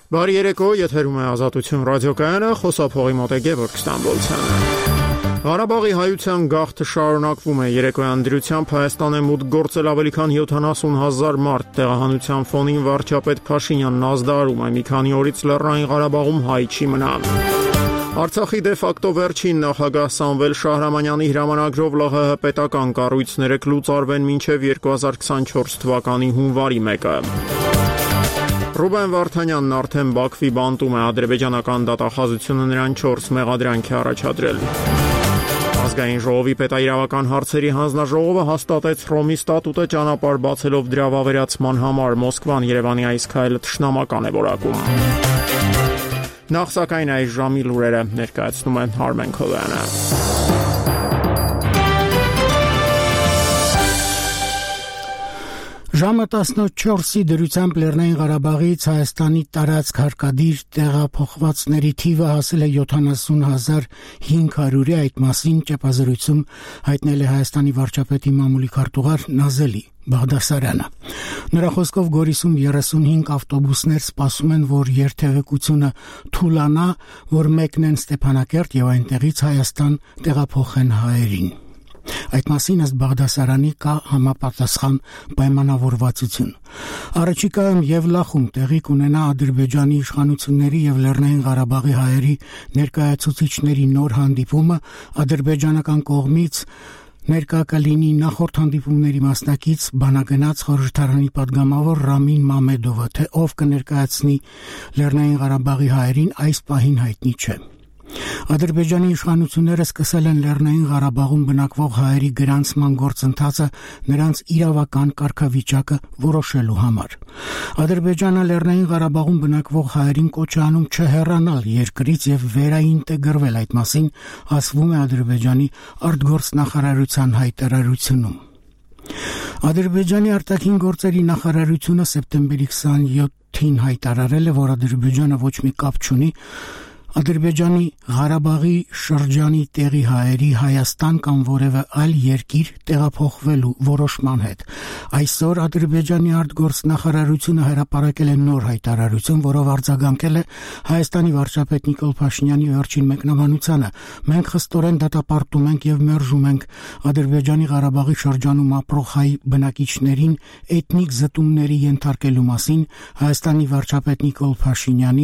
Բարի երեկո, եթերում է Ազատություն ռադիոկայանը, խոսափողի մոտ է Գևորգ Ստամբոլցյանը։ Ղարաբաղի հայության գաղթը շարունակվում է։ Երեկոյան դրությամբ Հայաստան է մուտք գործել ավելի քան 70,000 մարդ։ Տեղահանության ֆոնին վարչապետ Փաշինյանն ազդարարում է՝ մի քանի օրից Լեռնային Ղարաբաղում հայ չի մնա։ Արցախի դե ֆակտո վերջին նախագահ Սամվել Շահրամանյանի հրամանագրով ԼՂՀ պետական կառույցները կլուծարվեն մինչև 2024 թվականի հունվարի 1-ը։ Ռուբեն Վարդանյանն արդեն Բաքվի բանտում է, ադրբեջանական դատախազությունը նրան 4 մեղադրանք է առաջադրել։ Ազգային ժողովի պետաիրավական հարցերի հանձնաժողովը հաստատեց Հռոմի ստատուտը ճանապարհ բացելով դրա վավերացման համար։ Մոսկվան Երևանի այս քայլը թշնամական է որակում։ Նախ սակայն այս ժամի լուրերը ներկայացնում է Արմեն Քովյանը։ Ժամը 14-ի դրությամբ Լեռնային Ղարաբաղից Հայաստանի տարածք հարկադիր տեղափոխվածների թիվը հասել է 70,500-ի, այդ մասին ճեպազրույցում հայտնել է Հայաստանի վարչապետի մամուլի քարտուղար Նազելի Բաղդասարյանը։ Նրա խոսքով Գորիսում 35 ավտոբուսներ սպասում են, որ երթևեկությունը թուլանա, որ մեկնեն Ստեփանակերտ եւ այնտեղից Հայաստան տեղափոխեն հայերին։ Այդ մասին ըստ Բաղդասարյանի կա համապատասխան պայմանավորվածություն։ Առաջիկայում Եվլախում տեղի կունենա Ադրբեջանի իշխանությունների եւ Լեռնային Ղարաբաղի հայերի ներկայացուցիչների նոր հանդիպումը, ադրբեջանական կողմից ներկա կլինի նախորդ հանդիպումների մասնակից բանագնաց խորհրդարանի падգամավոր Ռամին Մամեդովը, թե ով կներկայացնի Լեռնային Ղարաբաղի հայերին այս պահին հայտնի չէ։ Ադրբեջանի իշխանությունները սկսել են Լեռնային Ղարաբաղում բնակվող հայերի գրանցման գործընթացը նրանց իրավական կարգավիճակը որոշելու համար։ Ադրբեջանը Լեռնային Ղարաբաղում բնակվող հայերին կոչ է անում չհեռանալ երկրից եւ վերաինտեգրվել, այդ մասին ասվում է Ադրբեջանի արտգործնախարարության հայտարարությունում։ Ադրբեջանի արտաքին գործերի նախարարությունը սեպտեմբերի 27-ին հայտարարել է, որ Ադրբեջանը ոչ մի կապ չունի Ադրբեջանի Ղարաբաղի շրջանի տեղի հայերի Հայաստան կամ որևէ այլ երկիր տեղափոխվելու որոշման հետ։ Այսօր Ադրբեջանի արտգործնախարարությունը հրապարակել է նոր հայտարարություն, որով արձագանքել է Հայաստանի վարչապետ Նիկոլ Փաշինյանի վերջին մեկնաբանությանը։ Մենք խստորեն դատապարտում ենք եւ մերժում ենք Ադրբեջանի Ղարաբաղի շրջանում ապրող հայ բնակիչներին էթնիկ զտումների ենթարկելու մասին Հայաստանի վարչապետ Նիկոլ Փաշինյանի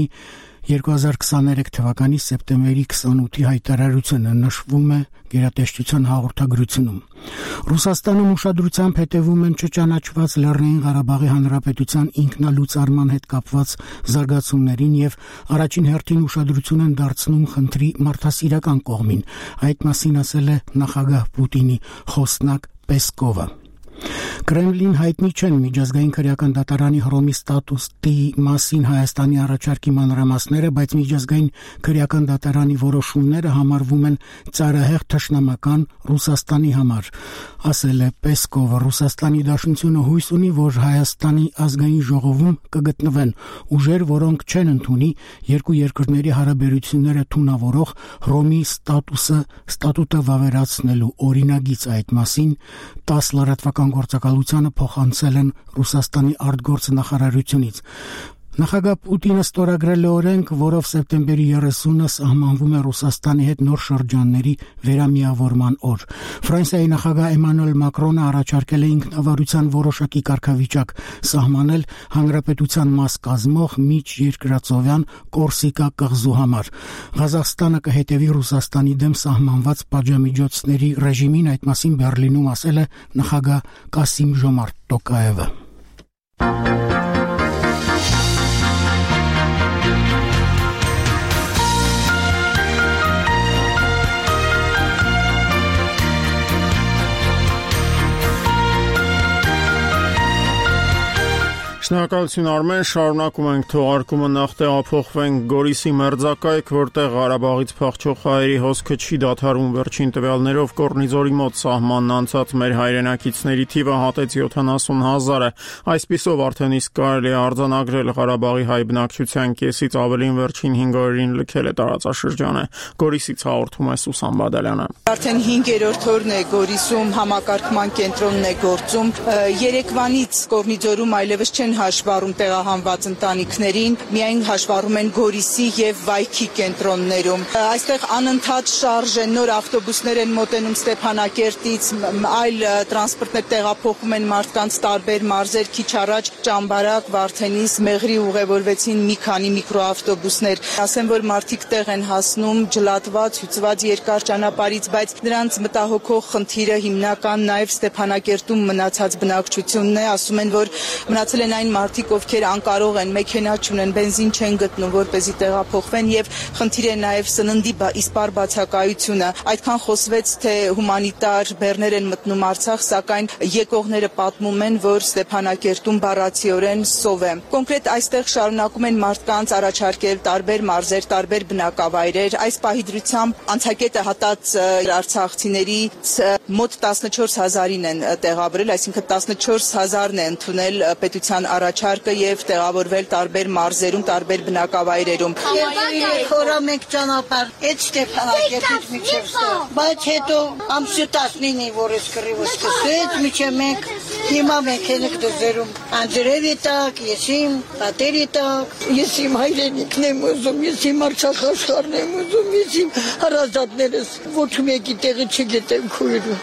2023 թվականի սեպտեմբերի 28-ի հայտարարությունը, նշվում է գերատեսչության հաղորդագրությունում։ Ռուսաստանում ուշադրությամբ հետևում են չճանաչված Լեռնային Ղարաբաղի Հանրապետության ինքնալուծարման հետ կապված զարգացումներին եւ առաջին հերթին ուշադրություն են դարձնում խնդրի մարդասիրական կողմին։ Այդ մասին ասել է նախագահ Պուտինի խոսնակ Պեսկովը։ Կրեմլին հայտնի չեն միջազգային քրեական դատարանի Հռոմի ստատուտի մասին Հայաստանի առաջարկի մանրամասները, բայց միջազգային քրեական դատարանի որոշումները համարվում են ծայրահեղ թշնամական Ռուսաստանի համար, ասել է Պեսկովը։ Ռուսաստանի Դաշնությունը հույս ունի, որ Հայաստանի ազգային ժողովում կգտնվեն ուժեր, որոնք չեն ընդունի երկու երկրների հարաբերությունները թունավորող Հռոմի ստատուտը վավերացնելու օրինագիծ։ Այդ մասին 10 լրատվական գործակալությանը փոխանցել են Ռուսաստանի արտգործնախարարությունից։ Նախագահ Պուտինը ստորագրել է օրենք, որով սեպտեմբերի 30-ը սահմանվում է Ռուսաստանի հետ նոր շրջանների վերամիավորման օր։ Ֆրանսիայի նախագահ Էմանուել Մակրոնը առաջարկել է ինքնավարության որոշակի կարգավիճակ սահմանել հանրապետության մաս կազմող միջերկրածովյան Կորսիկա կղզու համար։ Ղազախստանը կհետևի Ռուսաստանի դեմ սահմանված պատժամիջոցների ռեժիմին, այդ մասին Բեռլինում ասել է նախագահ Կասիմ Ժոմարտ Տոկաևը։ Շնորհակալություն Արմեն, շարունակում ենք թողարկումը, նախ տեղափոխվենք Գորիսի մերձակայք, որտեղ Ղարաբաղից փախչող հայերի հոսքը չի դադարում։ Վերջին տվյալներով Կորնիձորի մոտ սահմանն անցած մեր հայրենակիցների թիվը հատեց 70,000-ը։ Այսպիսով արդեն իսկ կարելի է արձանագրել Ղարաբաղի հայ բնակչության կեսից ավելին վերջին 5 օրերին լքել է տարածաշրջանը։ Գորիսից հաղորդում է Սուսան Բադալյանը։ Արդեն 5-րդ օրն է Գորիսում համակարգման կենտրոնն է գործում։ Երեկվանից Կորնիձորում այլևս չեն հաշվառում տեղահանված ընտանիքներին, միայն հաշվառում են Գորիսի եւ Վայքի կենտրոններում։ Այստեղ անընդհատ շարժ են, նոր ավտոբուսներ են մոտենում Ստեփանակերտից, այլ տրանսպորտներ տեղափոխում են մարդկանց տարբեր մարզեր, քիչ առաջ Ճամբարակ, Վարդենիս, Մեղրի ուղևորվեցին մի քանի միկրոավտոբուսներ։ Ասեմ, որ մարդիկ տեղ են հասնում ջլատված, հյուծված երկար ճանապարհից, բայց նրանց մտահոգող խնդիրը հիմնական նաև Ստեփանակերտում մնացած բնակչությունն է, ասում են, որ մնացել են այն մարդիկ, ովքեր անկարող են, մեքենա չունեն, բենզին չեն գտնում, որպեսզի տեղափոխվեն եւ խնդիր է նաև սննդի իսպառ բացակայությունը։ Այդքան խոսվեց, թե հումանիտար բեռներ են մտնում Արցախ, սակայն եկողները պատմում են, որ Ստեփանակերտում բառացիորեն սով է։ Կոնկրետ այստեղ շարունակում են մարդկանց առաջարկել տարբեր մարզեր, տարբեր բնակավայրեր։ Այս պահի դրությամբ անցակետը հատած արցախցիներից մոտ 14000-ին են տեղավորել, այսինքն 14000-ն է ընդունել պետության առաջարկը եւ տեղավորվել տարբեր մարզերում, տարբեր բնակավայրերում։ Խորա մենք ճանապարհ այդ Ստեփանակերտից միջև ստեղ, բայց հետո ամսի 19-ին որ ես կռիվը սկսեց, միջև մենք հիմա մեքենիկ դրձերում անջրևի տակ, ես իմ պատերի տակ, ես իմ հայրենիքն եմ ուզում, ես իմ արցախաշխարհն եմ ուզում, ես իմ հարազատներս ոչ մեկի տեղը չգիտեմ քույրը,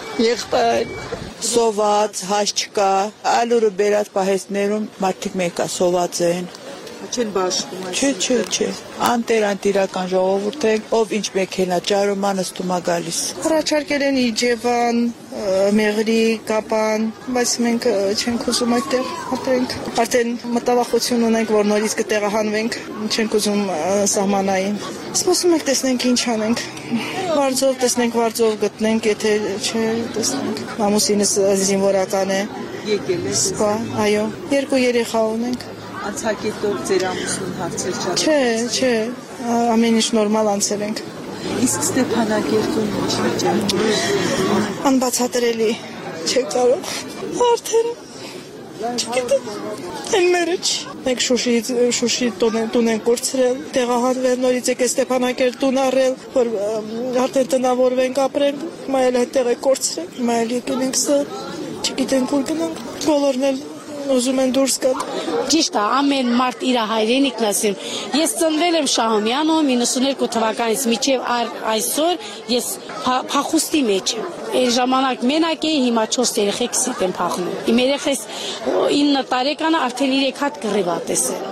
եղբայր։ Սոված, հաշ չկա, ալուրը բերած պահեստներում մարդիկ մեկա սոված են։ Չեն բաշխում այսինքն։ Չէ։ Անտերական ժողովուրդ է, ով ինչ մեքենա ճարում անստում է գալիս։ Առաջարկել են Իջևան, Մեղրի, Կապան, բայց մենք չենք ուզում այդտեղ ապրենք։ Արդեն մտավախություն ունենք, որ նորից կտեղահանվենք, չենք ուզում սահմանային։ Սպասում ենք տեսնենք ինչ անենք։ Վարձով տեսնենք, վարձով գտնենք, եթե չէ, տեսնենք։ Ամուսինս զինվորական է։ Եկել է։ Սպա, այո, 2 երեխա ունենք։ Անցակետով ձեր ամուսնուն հարցեր չա։ Չէ, ամեն ինչ նորմալ անցել ենք։ Իսկ Ստեփանակերտում ինչ վիճակ։ Անբացատրելի չէ կարող։ Արդեն չգիտեմ։ Մերը չի։ Մենք Շուշի տուն են կորցրել, տեղահանվել, նորից եկել Ստեփանակերտ տուն առել, որ արդեն տնավորվենք ապրել, հիմա էլ այդտեղ է կորցրել, հիմա էլ եկել ենք սա, չգիտենք ուր գնանք, բոլորն էլ ուզում են դուրս գալ։ Ճիշտ է, ամեն մարդ իր հայրենիքն ասում։ Ես ծնվել եմ Շահումյանում 92 թվականից մինչև այսօր ես փախուստի մեջ եմ։ Այն ժամանակ մենակ էի, հիմա 4 երեխեքս եմ փախնում։ Իմ երեխես 9 տարեկանը արդեն 3 հատ կռիվ ա տեսել։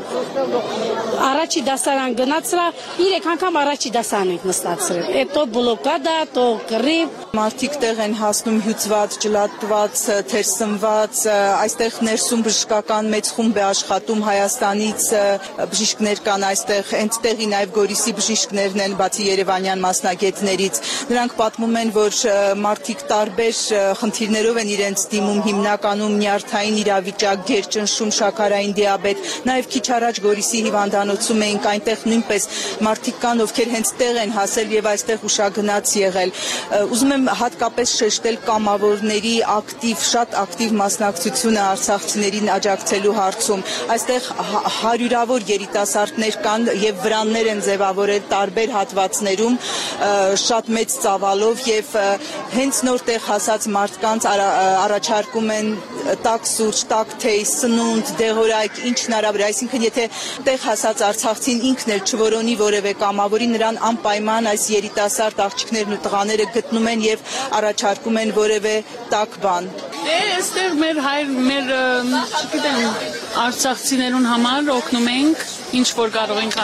Առաջի դասարան գնացրա, 3 անգամ առաջի դասարան ենք նստացրել։ Հետո բլոկադա, то կռիվ։ Մարդիկ տեղ են հասնում հյուծված, ջլատված, թերսնված, այստեղ ներսում բժշկական մեծ խումբ է աշխատում Հայաստանից, բժիշկներ կան այստեղ, հենց տեղի նաև Գորիսի բժիշկներն են, բացի երևանյան մասնագետներից։ Նրանք պատմում են, որ մարդիկ տարբեր խնդիրներով են իրենց դիմում, հիմնականում նյարդային իրավիճակ, գերճնշում, շաքարային դիաբետ, նաև քիչ առաջ Գորիսի հիվանդանոցում էինք, այնտեղ նույնպես մարդիկ կան, ովքեր հենց տեղ են հասել եւ այստեղ ուշագնաց եղել։ Ուզում եմ հատկապես շեշտել կամավորների շատ ակտիվ մասնակցությունը արցախցիներին աջակցելու հարցում։ Այստեղ հարյուրավոր երիտասարդներ կան եւ վրաններ են ձևավորել տարբեր հատվածներում շատ մեծ ծավալով եւ հենց նոր տեղ հասած մարդկանց առաջարկում են տաք սուրճ, տաք թեյ, սնունդ, դեղորայք, ինչ հնարավոր է, այսինքն եթե տեղ հասած արցախցին ինքն էլ չորոնի որևէ կամավորի, նրան անպայման այս երիտասարդ աղջիկներն ու տղաները գտնում են եւ առաջարկում են որևէ տաք բան։ Այստեղ մեր չգիտեմ, արցախցիներուն համար օգնում ենք, ինչ որ կարող ենք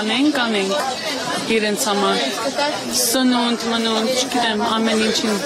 անենք իրենց համար։ Սնունդ, մնունդ, չգիտեմ, ամեն ինչին։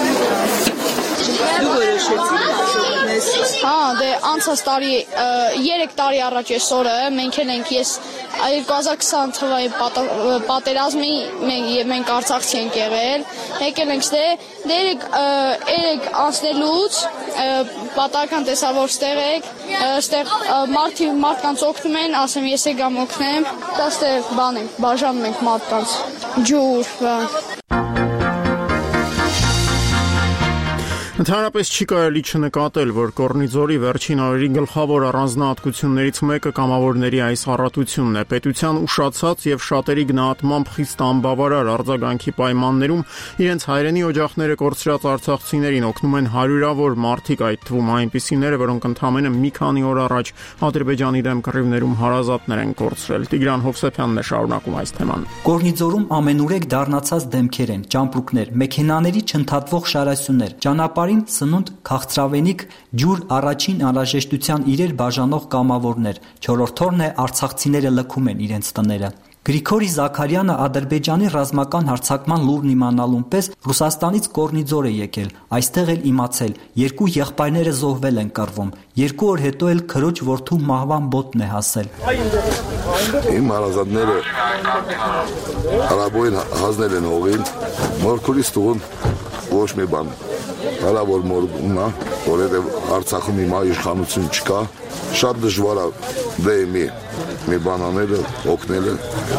Դու որոշեցի։ Դե անցած տարի 3 տարի առաջ այսօրը մենք ենք 2020 թվականի պատերազմի մենք Արցախցի ենք եղել, եկել ենք երեք անցնելուց պատահական տեսա որ ստեղ մարդկանց օգնում են, ասեմ ես եկամ օգնեմ, դա ստեղ բան ենք, բաժանում ենք մարդկանց ջուր, բան։ Ընդհանրապես չի կարելի չնկատել, որ Կորնիձորի վերջին օրերի գլխավոր առանձնահատկություններից մեկը կամավորների այս առատությունն է։ Պետության ուշացած եւ շատերի գնահատմամբ խիստ անբավարար արձագանքի պայմաններում իրենց հայրենի օջախները կորցրած արցախցիներին օգնում են հարյուրավոր մարդիկ, այդ թվում այնպիսիները, որոնք ընդամենը մի քանի օր առաջ Ադրբեջանի դեմ կռիվներում հարազատներ են կորցրել։ Տիգրան Հովսեփյանն է շարունակում այս թեման։ Կորնիձորում ամենուրեք դառնացած դեմքեր են, ճամպրուկներ, մեքենաների չընդհատվող շարասյուններ, ճանապարհին սնունդ, քաղցրավենիք, ջուր, առաջին անհրաժեշտության իրեր բաժանող կամավորներ, չորրորդորն է արցախցիները լքում են իրենց տները։ Գրիգորի Զաքարյանը Ադրբեջանի ռազմական հարձակման լուրն իմանալուն պես Ռուսաստանից Կորնիձոր է եկել, այստեղ էլ իմացել, երկու եղբայրները զոհվել են կռվում, 2 օր հետո էլ քրոջ որդու մահվան բոտն է հասել։ Իմ հարազատները հարաբոյին հանձնել են հողին, մորքուրից տուղուն ոչ մի բան, հարավոր մորգումն է, որովհետև Արցախում հիմա իշխանություն չկա, շատ դժվար է դե մի բան անելը, օգնելը։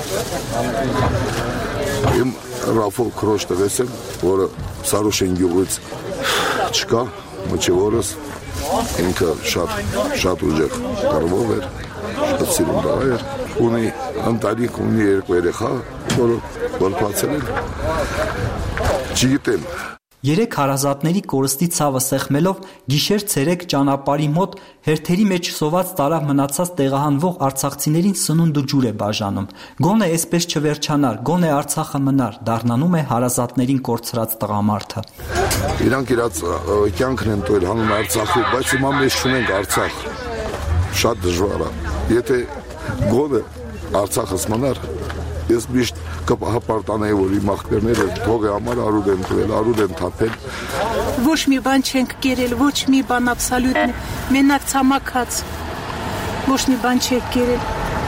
Իմ Ռաֆո քրոջ տղես եմ, որը Սարուշեն գյուղից չկա, մինչև օրս ինքը շատ ուժեղ կռվող էր, շատ սիրուն տղա էր, ունի ընտանիք, ունի 2 երեխա, որ բացել են, չգիտեմ։ 3 հարազատների կորստի ցավը սեղմելով գիշեր-ցերեկ ճանապարհի մոտ հերթերի մեջ սոված տարավ մնացած տեղահանվող արցախցիներին սնունդ ու ջուր է բաժանում։ Գոնե այսպես չվերջանար, գոնե Արցախը մնար, դառնանում է հարազատներին կորցրած տղամարդը։ Իրանք իրաց կյանքն են տվել հանուն Արցախի, բայց հիմա մենք չունենք Արցախ։ Շատ դժվար է։ Եթե գոնե Արցախս մնար, ես միշտ կհապարտանեի, որ իմ աղբերները թողի համար արուդ են տվել, արուդ են թափել։ Ոչ մի բան չենք կերել, ոչ մի բան աբսոլյուտ, մենակ ցամաքած, ոչ մի բան չենք կերել։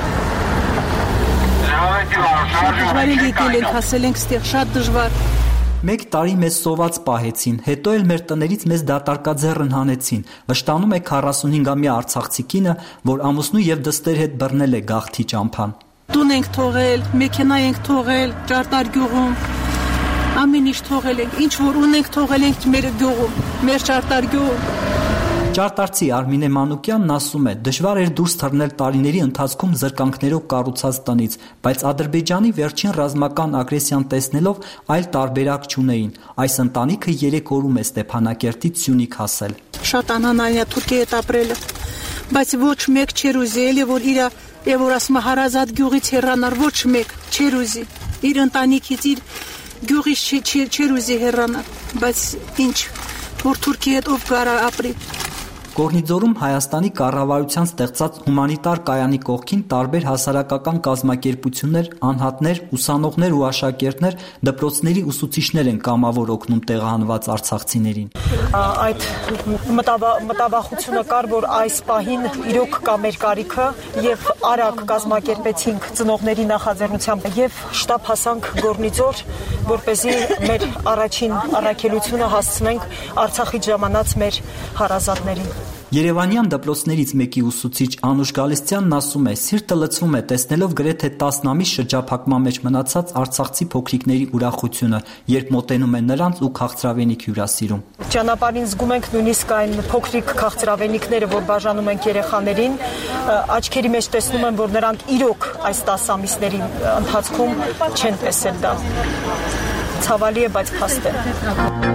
Դժվար է եկել ենք, հասել ենք ստեղ, շատ դժվար։ 1 տարի մեզ սոված պահեցին, հետո էլ մեր տներից մեզ դատարկաձեռն հանեցին, վշտանում է 45-ամյա արցախցի կինը, որ ամուսնու եւ դստեր հետ բռնել է գաղթի ճամփան։ Տուն ենք թողել, մեքենա ենք թողել, ճարտար գյուղում, ամեն ինչ թողել ենք, ինչ որ ունենք թողել ենք մեր գյուղում, մեր ճարտար գյուղում։ Ճարտարցի Արմինե Մանուկյանն ասում է, դժվար էր դուրս թռնել տարիների ընթացքում զրկանքներով կառուցած տնից, բայց Ադրբեջանի վերջին ռազմական ագրեսիան տեսնելով այլ տարբերակ չունեին։ Այս ընտանիքը 3 օրում է Ստեփանակերտից Սյունիք հասել։ Շատ անհանրային է Թուրքիայի հետ ապրելը, բայց ոչ մեկ չէր ուզել, որ իր եւ որ ասում հարազատ գյուղից հեռանար, ոչ մեկ չէր ուզի։ Իր ընտանիքից, իր գյուղից չէր ուզի հեռանալ, բայց ինչ, որ Թուրքիայի հետ ով գարա ապրի։ Կորնիձորում Հայաստանի կառավարության ստեղծած հումանիտար կայանի կողքին տարբեր հասարակական կազմակերպություններ, անհատներ, ուսանողներ ու աշակերտներ, դպրոցների ուսուցիչներ են կամավոր օգնում տեղահանված արցախցիներին։ Այդ մտավախությունը կար, որ այս պահին իրոք կա մեր կարիքը եւ արագ կազմակերպեցինք ծնողների նախաձեռնությամբ եւ շտաբ հասանք Կորնիձոր, որպեսզի մեր առաջին առաքելությունը հասցնենք Արցախից ժամանած մեր հարազատներին։ Երևանյան դպրոցներից մեկի ուսուցիչ Անուշ Գալստյանն ասում է, սիրտը լցվում է տեսնելով գրեթե 10 ամիս շրջափակման մեջ մնացած արցախցի փոքրիկների ուրախությունը, երբ մոտենում են նրանց ու քաղցրավենիք հյուրասիրում։ Ճանապարհին զգում ենք նույնիսկ այն փոքրիկ քաղցրավենիքները, որ բաժանում ենք երեխաներին, աչքերի մեջ տեսնում եմ, որ նրանք իրոք այս 10 ամիսների ընթացքում չեն տեսել դա։ Ցավալի է, բայց փաստ է։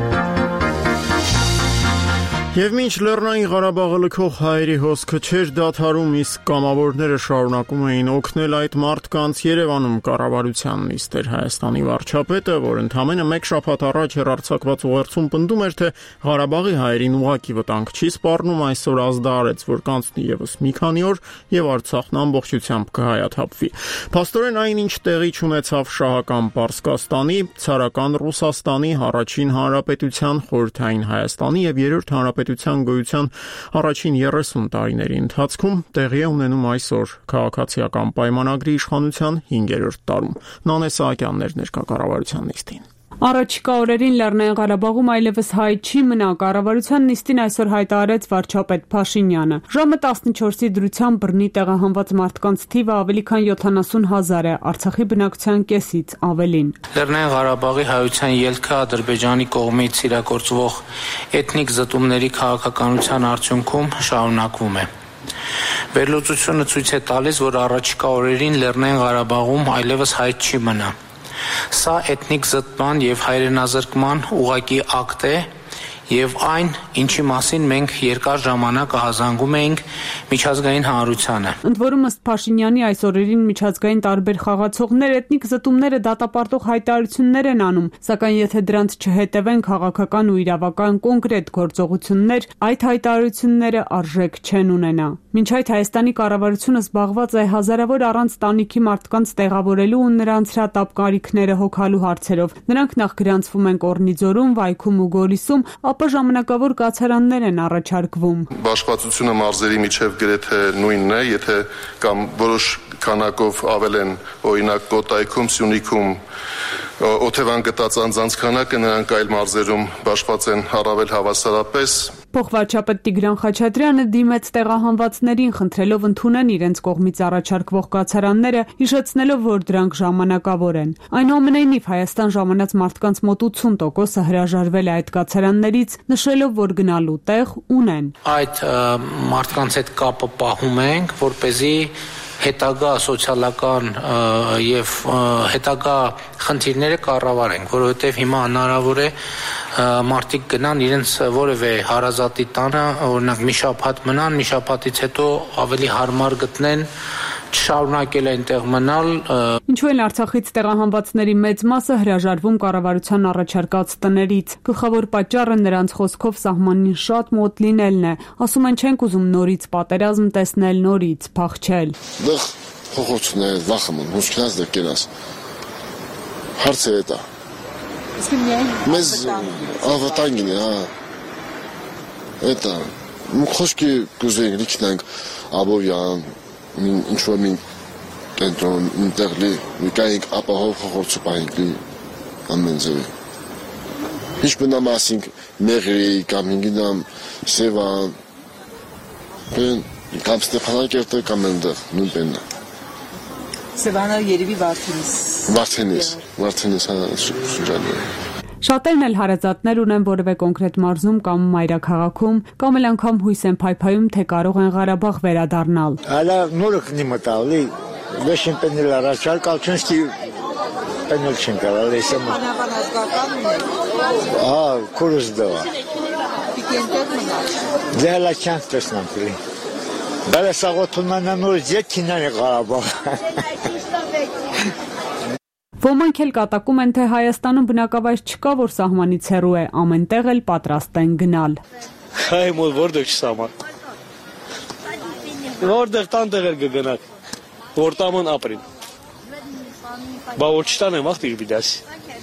Եվ մինչ Լեռնային Ղարաբաղը լքող հայերի հոսքը չէր դադարում, իսկ կամավորները շարունակում էին օգնել այդ մարդկանց, Երևանում կառավարության նիստեր Հայաստանի վարչապետը, որ ընդամենը 1 շաբաթ առաջ հեռարձակված ուղերձում պնդում էր, թե Ղարաբաղի հայերին ուղղակի վտանգ չի սպառնում, այսօր ազդարարեց, որ կանցնի եւս մի քանի օր եւ Արցախն ամբողջությամբ կհայաթափվի։ Փաստորեն այնինչ տեղի չունեցավ շահական Պարսկաստանի, ցարական Ռուսաստանի, Առաջին Հանրապետության, Խորհրդային Հայաստանի եւ Երրորդ Հանրապետության գոյության առաջին 30 տարիների ընթացքում տեղի է ունենում այսօր քաղաքացիական պայմանագրի իշխանության 5-րդ տարում։ Նանե Սահակյանն էր ներկա կառավարության նիստին։ Առաջիկա օրերին Լեռնային Ղարաբաղում այլևս հայ չի մնա, կառավարության նիստին այսօր հայտարարեց վարչապետ Փաշինյանը։ Ժամը 14-ի դրությամբ բռնի տեղահանված մարդկանց թիվը ավելի քան 70,000 է, Արցախի բնակչության կեսից ավելին։ Լեռնային Ղարաբաղի հայության ելքը Ադրբեջանի կողմից իրագործվող էթնիկ զտումների քաղաքականության արդյունքում շարունակվում է։ Վերլուծությունը ցույց է տալիս, որ առաջիկա օրերին Լեռնային Ղարաբաղում այլևս հայ չի մնա։ Սա էթնիկ զտման եւ հայրենազրկման ուղղակի ակտ է եւ այն, ինչի մասին մենք երկար ժամանակ ահազանգում էինք միջազգային հանրությանը։ Ընդ որում ըստ Փաշինյանի այս օրերին միջազգային տարբեր խաղացողներ էթնիկ զտումները դատապարտող հայտարարություններ են անում, սակայն եթե դրանց չհետևեն քաղաքական ու իրավական կոնկրետ գործողություններ, այդ հայտարարությունները արժեք չեն ունենա։ Մինչ այդ Հայաստանի կառավարությունը զբաղված է հազարավոր առանց տանիքի մարդկանց տեղավորելու ու նրանց հրատապ կարիքները հոգալու հարցերով։ Նրանք նախ գրանցվում են Կորնիձորում, Վայքում ու Գորիսում, ապա ժամանակավոր կացարաններ են առաջարկվում։ Բաշխվածությունը մարզերի միջև գրեթե նույնն է, եթե կամ որոշ քանակով ավել են օրինակ Կոտայքում, Սյունիքում օթևան գտած անձանց քանակը, նրանք այլ մարզերում բաշխված են առավել հավասարապես։ Փոխվարչապետ Տիգրան Խաչատրյանը դիմեց տեղահանվածներին, խնդրելով ընդունեն իրենց կողմից առաջարկվող կացարանները, հիշեցնելով, որ դրանք ժամանակավոր են։ Այնուամենայնիվ Հայաստան ժամանած մարդկանց մոտ 80%-ը հրաժարվել է այդ կացարաններից, նշելով, որ գնալու տեղ ունեն։ Այդ մարդկանց հետ կապը պահում ենք, որպեսզի հետագա սոցիալական եւ հետագա խնդիրները կառավարենք, որովհետեւ հիմա հնարավոր է մարդիկ գնան իրենց որևէ հարազատի տանը, օրինակ մի շաբաթ մնան, մի շաբաթից հետո ավելի հարմար գտնեն չշարունակել այնտեղ մնալ։ Ինչու են Արցախից տեղահանվածների մեծ մասը հրաժարվում կառավարության առաջարկած տներից։ Գլխավոր պատճառը նրանց խոսքով սահմանին շատ մոտ լինելն է։ Ասում են չենք ուզում նորից պատերազմ տեսնել, նորից փախչել։ Դեռ փոխություններ վախում, հուսքնած դեռ կենաս։ Հարցը է դա։ Իսկ միայն մեզ ավտանգին է, հա։ Էտա խոսքի կուզենք լիքնանք Աբովյան ինչ-որ մի կենտրոն ինտեղլի մի կայինք ապահով խողորցու պահինքլի ամեն ձևի։ Ինչ բնամասինք մեղրի կամ ինգինամ սևան կամ Ստեփանակերտը կամ ընդեղ նույն բեննա։ Սևանը երևի Վարդենիս հա շրջանի։ Շատերն էլ հարազատներ ունեն որևէ կոնկրետ մարզում կամ մայրաքաղաքում, կամ էլ անգամ հույս են փայփայում, թե կարող են Ղարաբաղ վերադառնալ։ Ալա նորք նիմտալի, վեշին պենել առաջարկալ չնստի պենել չեն կարալ, էսեմ։ Կորուս դվա։ Դելա չանց տեսնամ կլի։ Բալա սաղոթունանա նոր ձետ կինան է Ղարաբաղ։ Ոմանք էլ կատակում են, թե Հայաստանում բնակավայր չկա, որ սահմանից հեռու է, ամենտեղ էլ պատրաստ են գնալ։ Հայ մոտ որտեղ չսահման։ Որտեղ տանտեղ էլ կգնաք, որ տաման ապրին։ Բա որ չտանեմ աղտիր բիդասի։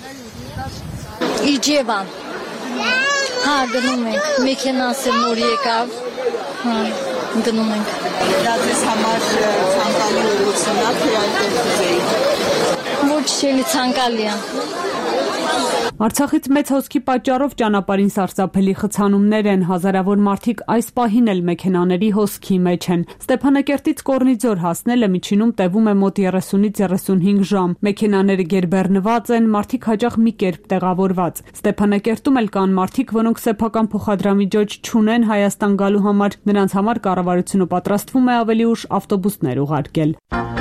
Իջևան։ Հա, գնում ենք, մեքենասը նոր եկավ։ Հա, գնում ենք։ Դա ձեզ համար ցանկալի ուղղություն է, թե այնտեղ կուզեիք։ Ոչ էլի ցանկալի է։ Արցախից մեծ հոսքի պատճառով ճանապարհին սարսափելի խցանումներ են, հազարավոր մարդիկ այս պահին էլ մեքենաների հոսքի մեջ են։ Ստեփանակերտից Կորնիձոր հասնելը միջինում տևում է մոտ 30-ից 35 ժամ։ Մեքենաները գերբեռնված են, մարդիկ հաճախ մի կերպ տեղավորված։ Ստեփանակերտում էլ կան մարդիկ, որոնք սեփական փոխադրամիջոց չունեն Հայաստան գալու համար, նրանց համար կառավարությունը պատրաստվում է ավելի ուշ ավտոբուսներ ուղարկել։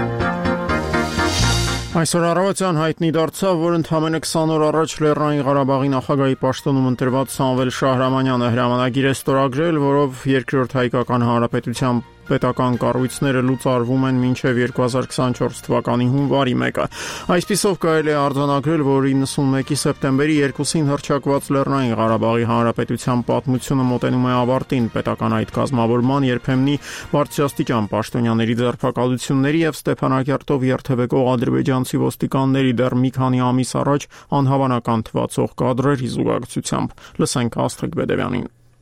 Այսօր առավոտյան հայտնի դարձավ, որ ընդամենը 20 օր առաջ Լեռնային Ղարաբաղի նախագահի պաշտոնում ընտրված Սամվել Շահրամանյանը հրամանագիր է ստորագրել, որով երկրորդ հայկական հանրապետության պետական կառույցները լուծարվում են մինչև 2024 թվականի հունվարի 1-ը։ Այսպիսով կարելի է արձանագրել, որ 91-ի սեպտեմբերի 2-ին հռչակված Լեռնային Ղարաբաղի հանրապետության պատմությունը մոտենում է ավարտին պետական այդ կազմավորման երբեմնի բարձրաստիճան պաշտոնյաների ձերբակալությունների եւ Ստեփանակերտով երթևեկող ադրբեջանցի ոստիկանների դեռ մի քանի ամիս առաջ անհավանական թվացող կադրերի զուգակցությամբ։ Լսենք Աստղիկ Բեդևյանին։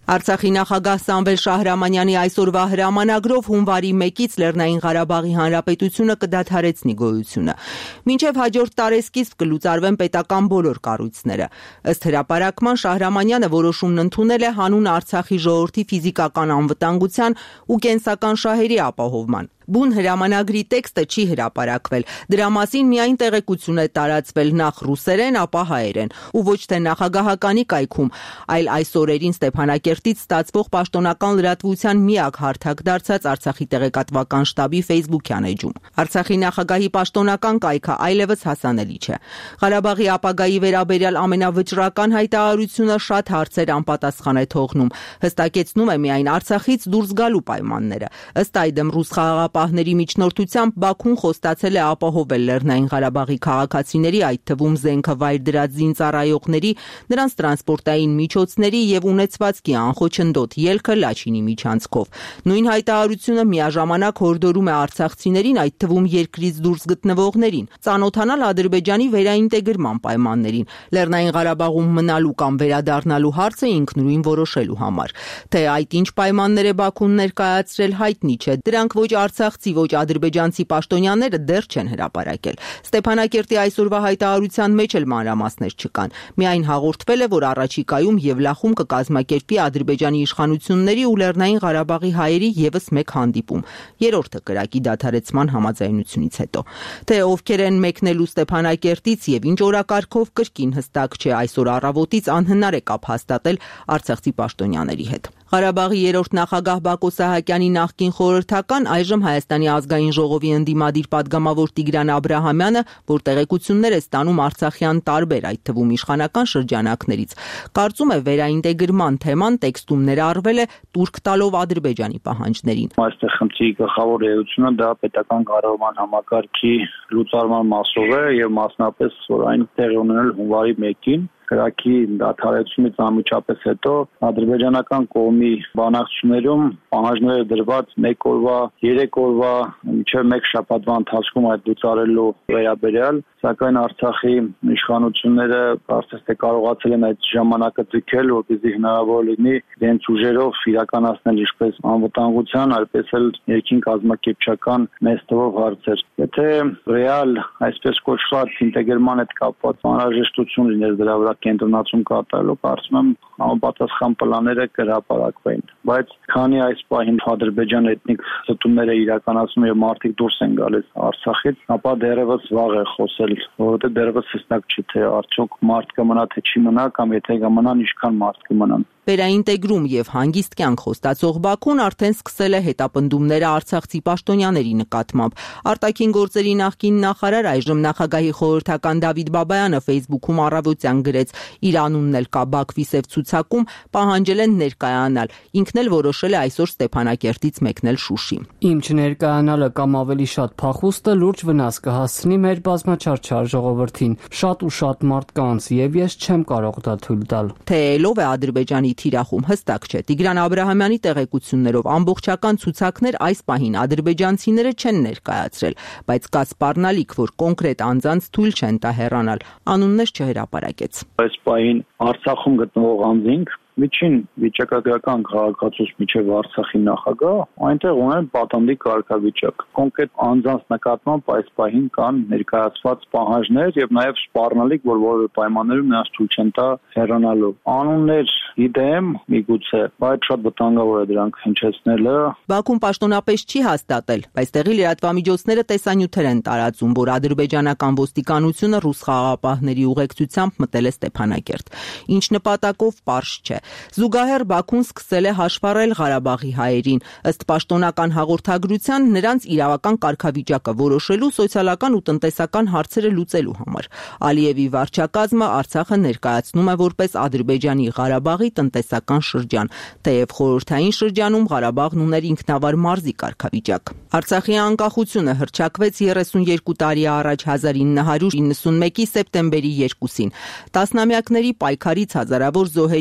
Արցախի նախագահ Սամվել Շահրամանյանի այսօրվա հրամանագրով հունվարի 1-ից Լեռնային Ղարաբաղի Հանրապետությունը կդադարեցնի գոյությունը։ Մինչև հաջորդ տարեսկիզբ կլուծարվեն պետական բոլոր կառույցները։ Ըստ հրապարակման Շահրամանյանը որոշումն ընդունել է հանուն Արցախի ժողովրդի ֆիզիկական անվտանգության ու կենսական շահերի ապահովման։ Բուն հրամանագրի տեքստը չի հրապարակվել։ Դրա մասին միայն տեղեկություն է տարածվել նախ ռուսերեն, ապա հայերեն, ու ոչ թե նախագահականի կայքում, այլ այս օրերին Ստեփանակերտից ստացվող պաշտոնական լրատվության միակ հարթակ դարձած Արցախի տեղեկատվական շտաբի Facebook-յան էջում։ Արցախի նախագահի պաշտոնական կայքը այլևս հասանելի չէ։ Ղարաբաղի ապագայի վերաբերյալ ամենավճռական հայտարարությունը շատ հարցեր անպատասխան է թողնում, հստակեցնում է միայն Արցախից դուրս գալու պայմանները։ Ըստ այդմ ռուս խաղաղապահների միջնորդությամբ Բաքուն խոստացել է ապահովել Լեռնային Ղարաբաղի քաղաքացիների, այդ թվում զենքը վայր դրած զինծառայողների, նրանց տրանսպորտային միջոցների եւ ունեցվածքի անխոչնդոտ ելքը Լաչինի միջանցքով։ Նույն հայտարարությունը միաժամանակ հորդորում է արցախցիներին, այդ թվում երկրից դուրս գտնվողներին, ծանոթանալ Ադրբեջանի վերաինտեգրման պայմաններին, Լեռնային Ղարաբաղում մնալու կամ վերադառնալու հարցը ինքնուրույն որոշելու համար։ Թե այդ ինչ պայմաններ է Բաքուն ներկայացրել, հայտնի չէ։ Դրանք ոչ արցախցի, ոչ ադրբեջանցի պաշտոնյաները դեռ չեն հրապարակել։ Ստեփանակերտի այսօրվա հայտարարության մեջ էլ մանրամասներ չկան։ Միայն հաղորդվել է, որ առաջիկայում Եվլախում կկազմակերպի Ադրբեջանի իշխանությունների ու Լեռնային Ղարաբաղի հայերի եւս մեկ հանդիպում, երրորդը կրակի դադարեցման համաձայնությունից հետո։ Թե ովքեր են մեկնելու Ստեփանակերտից եւ ինչ օրակարգով կրկին հստակ չէ, այսօր առավոտից անհնար է կապ հաստատել արցախցի պաշտոնյաների հետ։ Ղարաբաղի երրորդ նախագահ Բակո Սահակյանի նախկին խորհրդական, այժմ Հայաստանի ազգային ժողովի ընդդիմադիր падգամավոր Տիգրան Աբրահամյանը, որ տեղեկություններ է ստանում արցախյան տարբեր, այդ թվում իշխանական շրջանակներից, կարծում է վերաինտեգրման թեման տեքստում ներառվել է տուրք տալով Ադրբեջանի պահանջներին։ Այստեղ խնդրի գլխավոր էությունը դա պետական կառավարման համակարգի լուծարման մասով է եւ մասնապես որ այն տեղի ունենել հունվարի 1-ին կրակի դադարեցումից անմիջապես հետո ադրբեջանական կողմի բանակցություններում պահանջները դրված 1 օրվա, 3 օրվա, մինչև 1 շաբաթվա ընթացքում այդ լուծարելու վերաբերյալ, սակայն Արցախի իշխանությունները կարծես թե կարողացել են այդ ժամանակը ձգել, որպեսզի հնարավոր լինի իրենց ուժերով իրականացնել ինչպես անվտանգության, այնպես էլ ներքին կազմակերպչական մեծ թվով հարցեր։ Եթե ռեալ, այսպես կոչված ինտեգրման հետ կապված անհրաժեշտություն լիներ դրա վրա կենտրոնացում կատարելու, կարծում եմ համապատասխան պլանները կհրապարակվեն։ Բայց քանի այս պահին Ադրբեջան էթնիկ զտումները իրականացնում եւ մարդիկ դուրս են գալիս Արցախից, ապա դեռևս վաղ է խոսել, որովհետեւ դեռևս հստակ չի թե արդյոք մարդ կմնա թե չի մնա կամ եթե կմնան ինչքան մարդ կմնան։ Վերաինտեգրում եւ հանգիստ կյանք խոստացող Բաքուն արդեն սկսել է հետապնդումները արցախցի պաշտոնյաների նկատմամբ։ Արտաքին գործերի նախկին նախարար, այժմ նախագահի խորհրդական Դավիթ Բաբայանը Facebook-ում առավոտյան գրեց. իր անունն էլ կա Բաքվի սև ցուցակում, պահանջել են ներկայանալ։ Ինքն էլ որոշել է այսօր Ստեփանակերտից մեկնել Շուշի։ Իմ չներկայանալը կամ ավելի շատ փախուստը լուրջ վնաս կհասցնի մեր բազմաչարչար ժողովրդին, շատ ու շատ մարդկանց, եւ ես չեմ կարող դա թույլ տալ։ Թե ելով է Ադրբեջանի թիրախում հստակ չէ։ Տիգրան Աբրահամյանի տեղեկություններով ամբողջական ցուցակներ այս պահին ադրբեջանցիները չեն ներկայացրել, բայց կա սպառնալիք, որ կոնկրետ անձանց թույլ չեն տա հեռանալ։ Անուններ չհրապարակեց։ Այս պահին Արցախում գտնվող անձինք միջին վիճակագրական քաղաքացուց միջև Արցախի նախագահ այնտեղ ունեն պատանդի կարգավիճակ։ Կոնկրետ անձանց նկատմամբ այս պահին կան ներկայացված պահանջներ եւ նաեւ սպառնալիք, որ որևէ պայմաններում նրանց թույլ չեն տա հեռանալու։ Անուններ գիտեմ, միգուցե, բայց շատ վտանգավոր է դրանք հնչեցնելը։ Բաքուն պաշտոնապես չի հաստատել, բայց տեղի լրատվամիջոցները տեսանյութեր են տարածում, որ ադրբեջանական ոստիկանությունը ռուս խաղաղապահների ուղեկցությամբ մտել է Ստեփանակերտ։ Ինչ նպատակով պարզ չէ։ Զուգահեռ Բաքուն սկսել է հաշվառել Ղարաբաղի հայերին, ըստ պաշտոնական հաղորդագրության նրանց իրավական կարգավիճակը որոշելու, սոցիալական ու տնտեսական հարցերը լուծելու համար։ Ալիևի վարչակազմը Արցախը ներկայացնում է որպես Ադրբեջանի Ղարաբաղի տնտեսական շրջան, թեև խորհրդային շրջանում Ղարաբաղն ուներ ինքնավար մարզի կարգավիճակ։ Արցախի անկախությունը հռչակվեց 32 տարի առաջ 1991-ի սեպտեմբերի 2-ին։ Տասնամյակների պայքարից, հազարավոր զոհերից հետո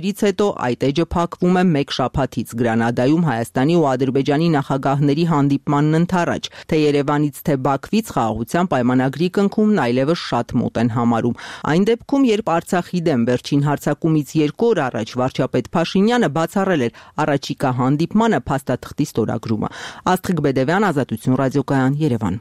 այդ էջը փակվում է 1 շաբաթից Գրանադայում Հայաստանի ու Ադրբեջանի նախագահների հանդիպմանն ընդառաջ, թե Երևանից թե Բաքվից խաղաղության պայմանագրի կնքումն այլևս շատ մոտ են համարում։ Այն դեպքում, երբ Արցախի դեմ վերջին հարձակումից 2 օր առաջ վարչապետ Փաշինյանը բացառել էր առաջիկա հանդիպմանը փաստաթղթի ստորագրումը։ Աստղիկ Բեդևյան, Ազատություն ռադիոկայան, Երևան։